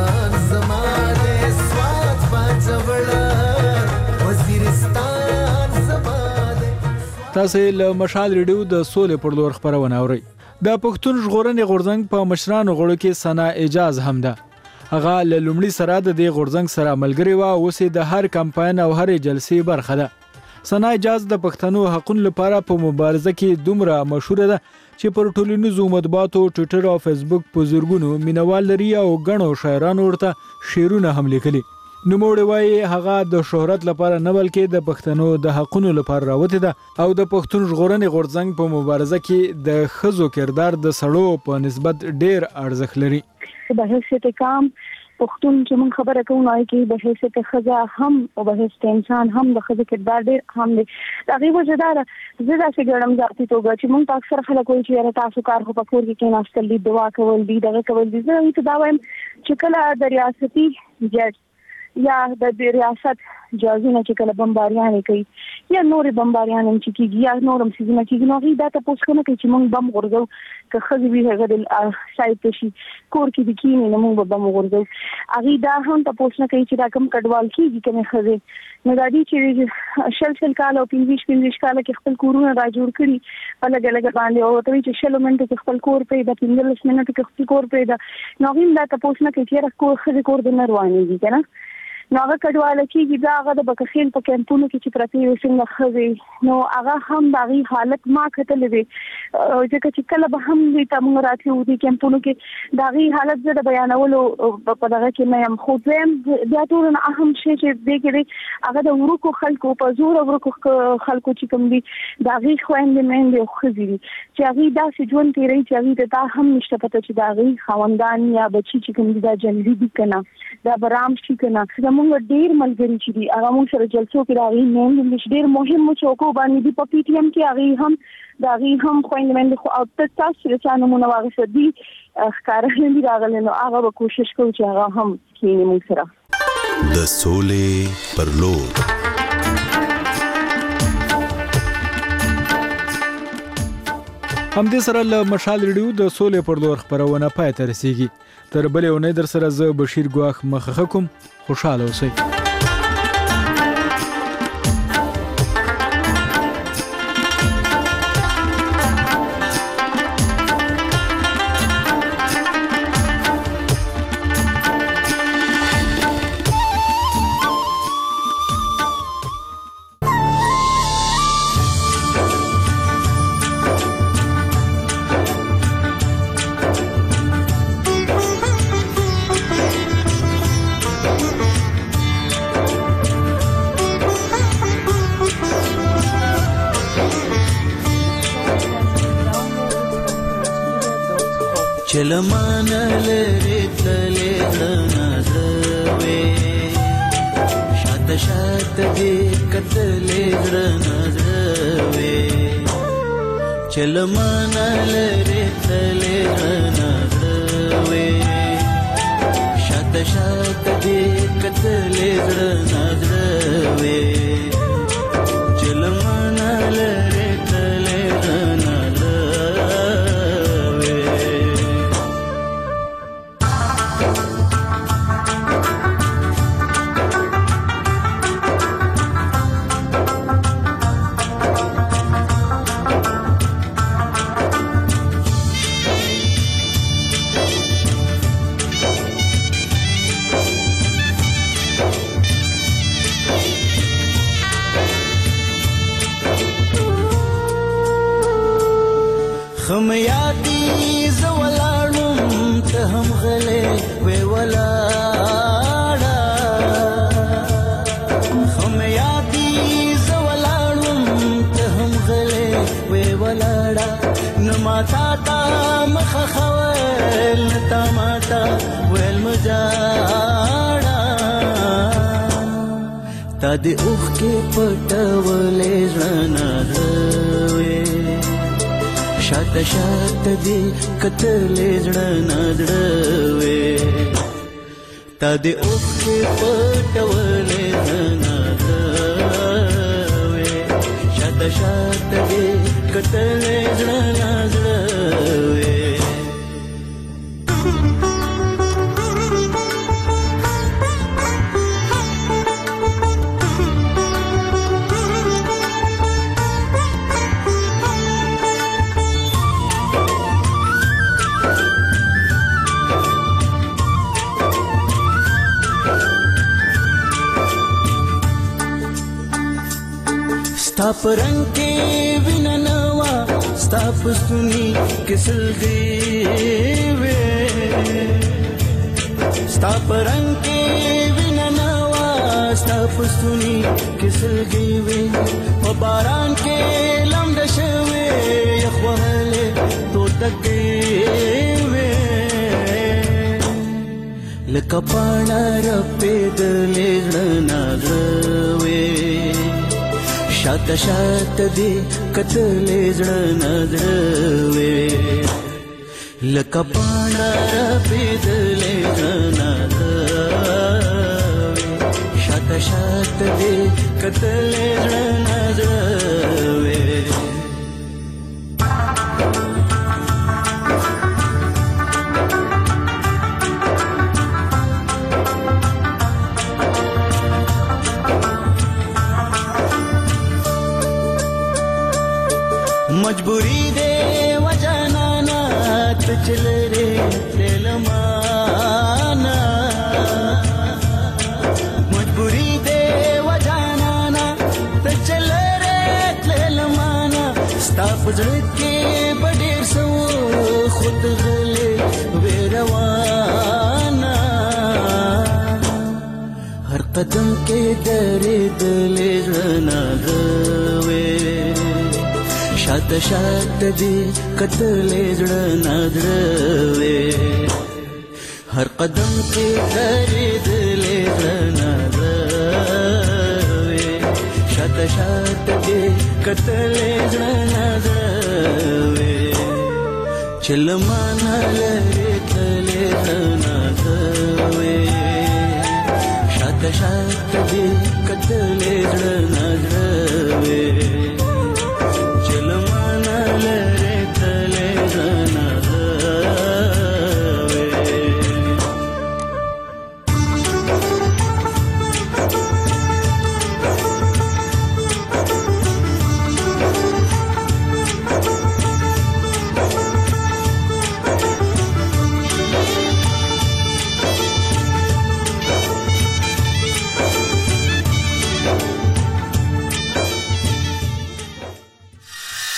تاسو له مشال ریډیو د سولې پر لور خبرونه اورئ. د پښتون ژغورنې غورځنګ په مشرانو غړو کې سنا اعجاز هم ده. هغه له لومړي سره د دې غورځنګ سره ملګری و او اوس د هر کمپاین او هر جلسې برخه ده. سنا اعجاز د پښتنو حقوقو لپاره په مبارزه کې دومره مشهور ده چې پر ټولنیزو مطبوعاتو ټوئیټر او فیسبوک په زورګونو مینوال لري او غنو شاعرانو ورته شعرونه هم لیکلي. نوموړی وایي هغه د شهرت لپاره نه بلکې د پښتنو د حقونو لپاره راوتی ده او د پښتون ژغورنې غورځنګ په مبارزه کې د ښځو کردار د سړو په نسبت ډیر ارزښت لري. به حیثیت کام پښتون چې مونږ خبره کوو نو کې به حیثیت ښځه هم او به حیثیت انسان هم د ښځې کردار ډیر هم دی. د هغې وجه دا ده زه داسې ګڼم ذاتي توګه چې مونږ ته اکثر خلک وایي چې یاره تاسو کار خو په کور کې کېناستل دي دعا کول دي دغه کول دي. زه هغوی ته دا وایم چې کله د ریاستي جج یا د ریاست جازونه چې کله بمباریانې کوي یا نورې بمباریانې چې کېږي یا نور هم څیزونه کېږي نو هغوی دا تپوس نه کوي چې موږ بم غورځو که ښځې وي هغه د سایډ ته شي کور کې دې کښېني نو موږ به بم غورځو. هغوی دا هم تپوس نه کوي چې دا کوم کډوال کېږي کومې ښځې نو دا دي چې شل کاله او 25 کاله کې خپل کورونه را جوړ کړي په لږه لږه باندې او ورته وایي چې 6 منټو کې خپل کور پرېږده 15 منټو کې خپل کور پرېږده نو هغوی هم دا تپوس نه کوي چې یاره ښځې کور دې نه روانېږي که نه نو هغه کډواله کېږي بیا هغه د بکخیل په کیمپونو کې چې پرتې وي څنګه ښځې نو هغه هم د هغې حالت ما کتلی دی ځکه چې کله به هم دوی ته مونږ راتلي وو دې کیمپونو کې د هغې حالت زه د بیانولو په دغه کې نه یم خو دویم بیا ټولو نه اهم شی چې دې کې دی هغه د ورکو خلکو په زوره ورکو خلکو چې کوم دي د هغې خویندې میندې او ښځې دي چې هغې داسې ژوند تېروي چې هغې ته دا هم نشته پته چې د هغې خاوندان یا بچي چې کوم دي دا جنګي دي که نه دا به رام شي که نه زموږ ډېر ملګري چې دي هغه موږ سره جلسو کې د هغې میندې چې ډېر مهم چوکو باندې دي په پی ټي ایم کې هغې هم د هغې هم خویندې میندې خو او تاسو چې د چا نومونه واخیسته دي ښکاره نه دي راغلي نو هغه به کوشش کوو چې هغه هم کښېني موږ سره. د سولې پر لور همدې سره له مشال ریډیو د سولې پر لور خبرونه پای ته رسیږي. تر بلې اونۍ در سره زه بشیر ګواښ مخه کوم. خوشاله اوسئ. چلمان لري تلې نظروي شاته شاته دې کتلې نظروي چلمان لري تلې نظروي شاته شاته دې کتلې نظروي خم یادی زولاړم ته هم غلې وې ولاړه خم یادی زولاړم ته هم غلې وې ولاړه نو ماتا تا مخ خوال تا ماتا ویل مجاړه تا دې اوخ کې پټولې ژونا دوي شاته شاته دې کتلې ژونا دوي تا دې اوخ کې پټولې ژونا دوي شاته شاته دې کتلې ژونا دوي ستا پرنګ کې وینا نوا ستا پستونی کسل دی وې ستا پرنګ کې وینا نوا ستا پستونی کسل دی وې په باران کې لمد شوي یخوالې تو تکې وې لکه پاڼه رپې دلې ژونا دوي شاته شاته دې کتلې ژونا دوي لکه پاڼه رپې دلې ژونا دوي شاته شاته دې کتلې ژونا دوي मजबूरी दे वजनाना चल रे तेलमाना मजबूरी दे वजनाना चल रे तेलमाना स्ताफ के बड़े सो खुद गले वेरवाना हर कदम के दरे दले जना गवे شاته شاته دې کتلې ژونا دوي هر قدم کې درېدلې ژونا دوي شاته شاته دې کتلې ژونا دوي چلمانه لري تلې ژونا دوي شاته شاته دې کتلې ژونا دوي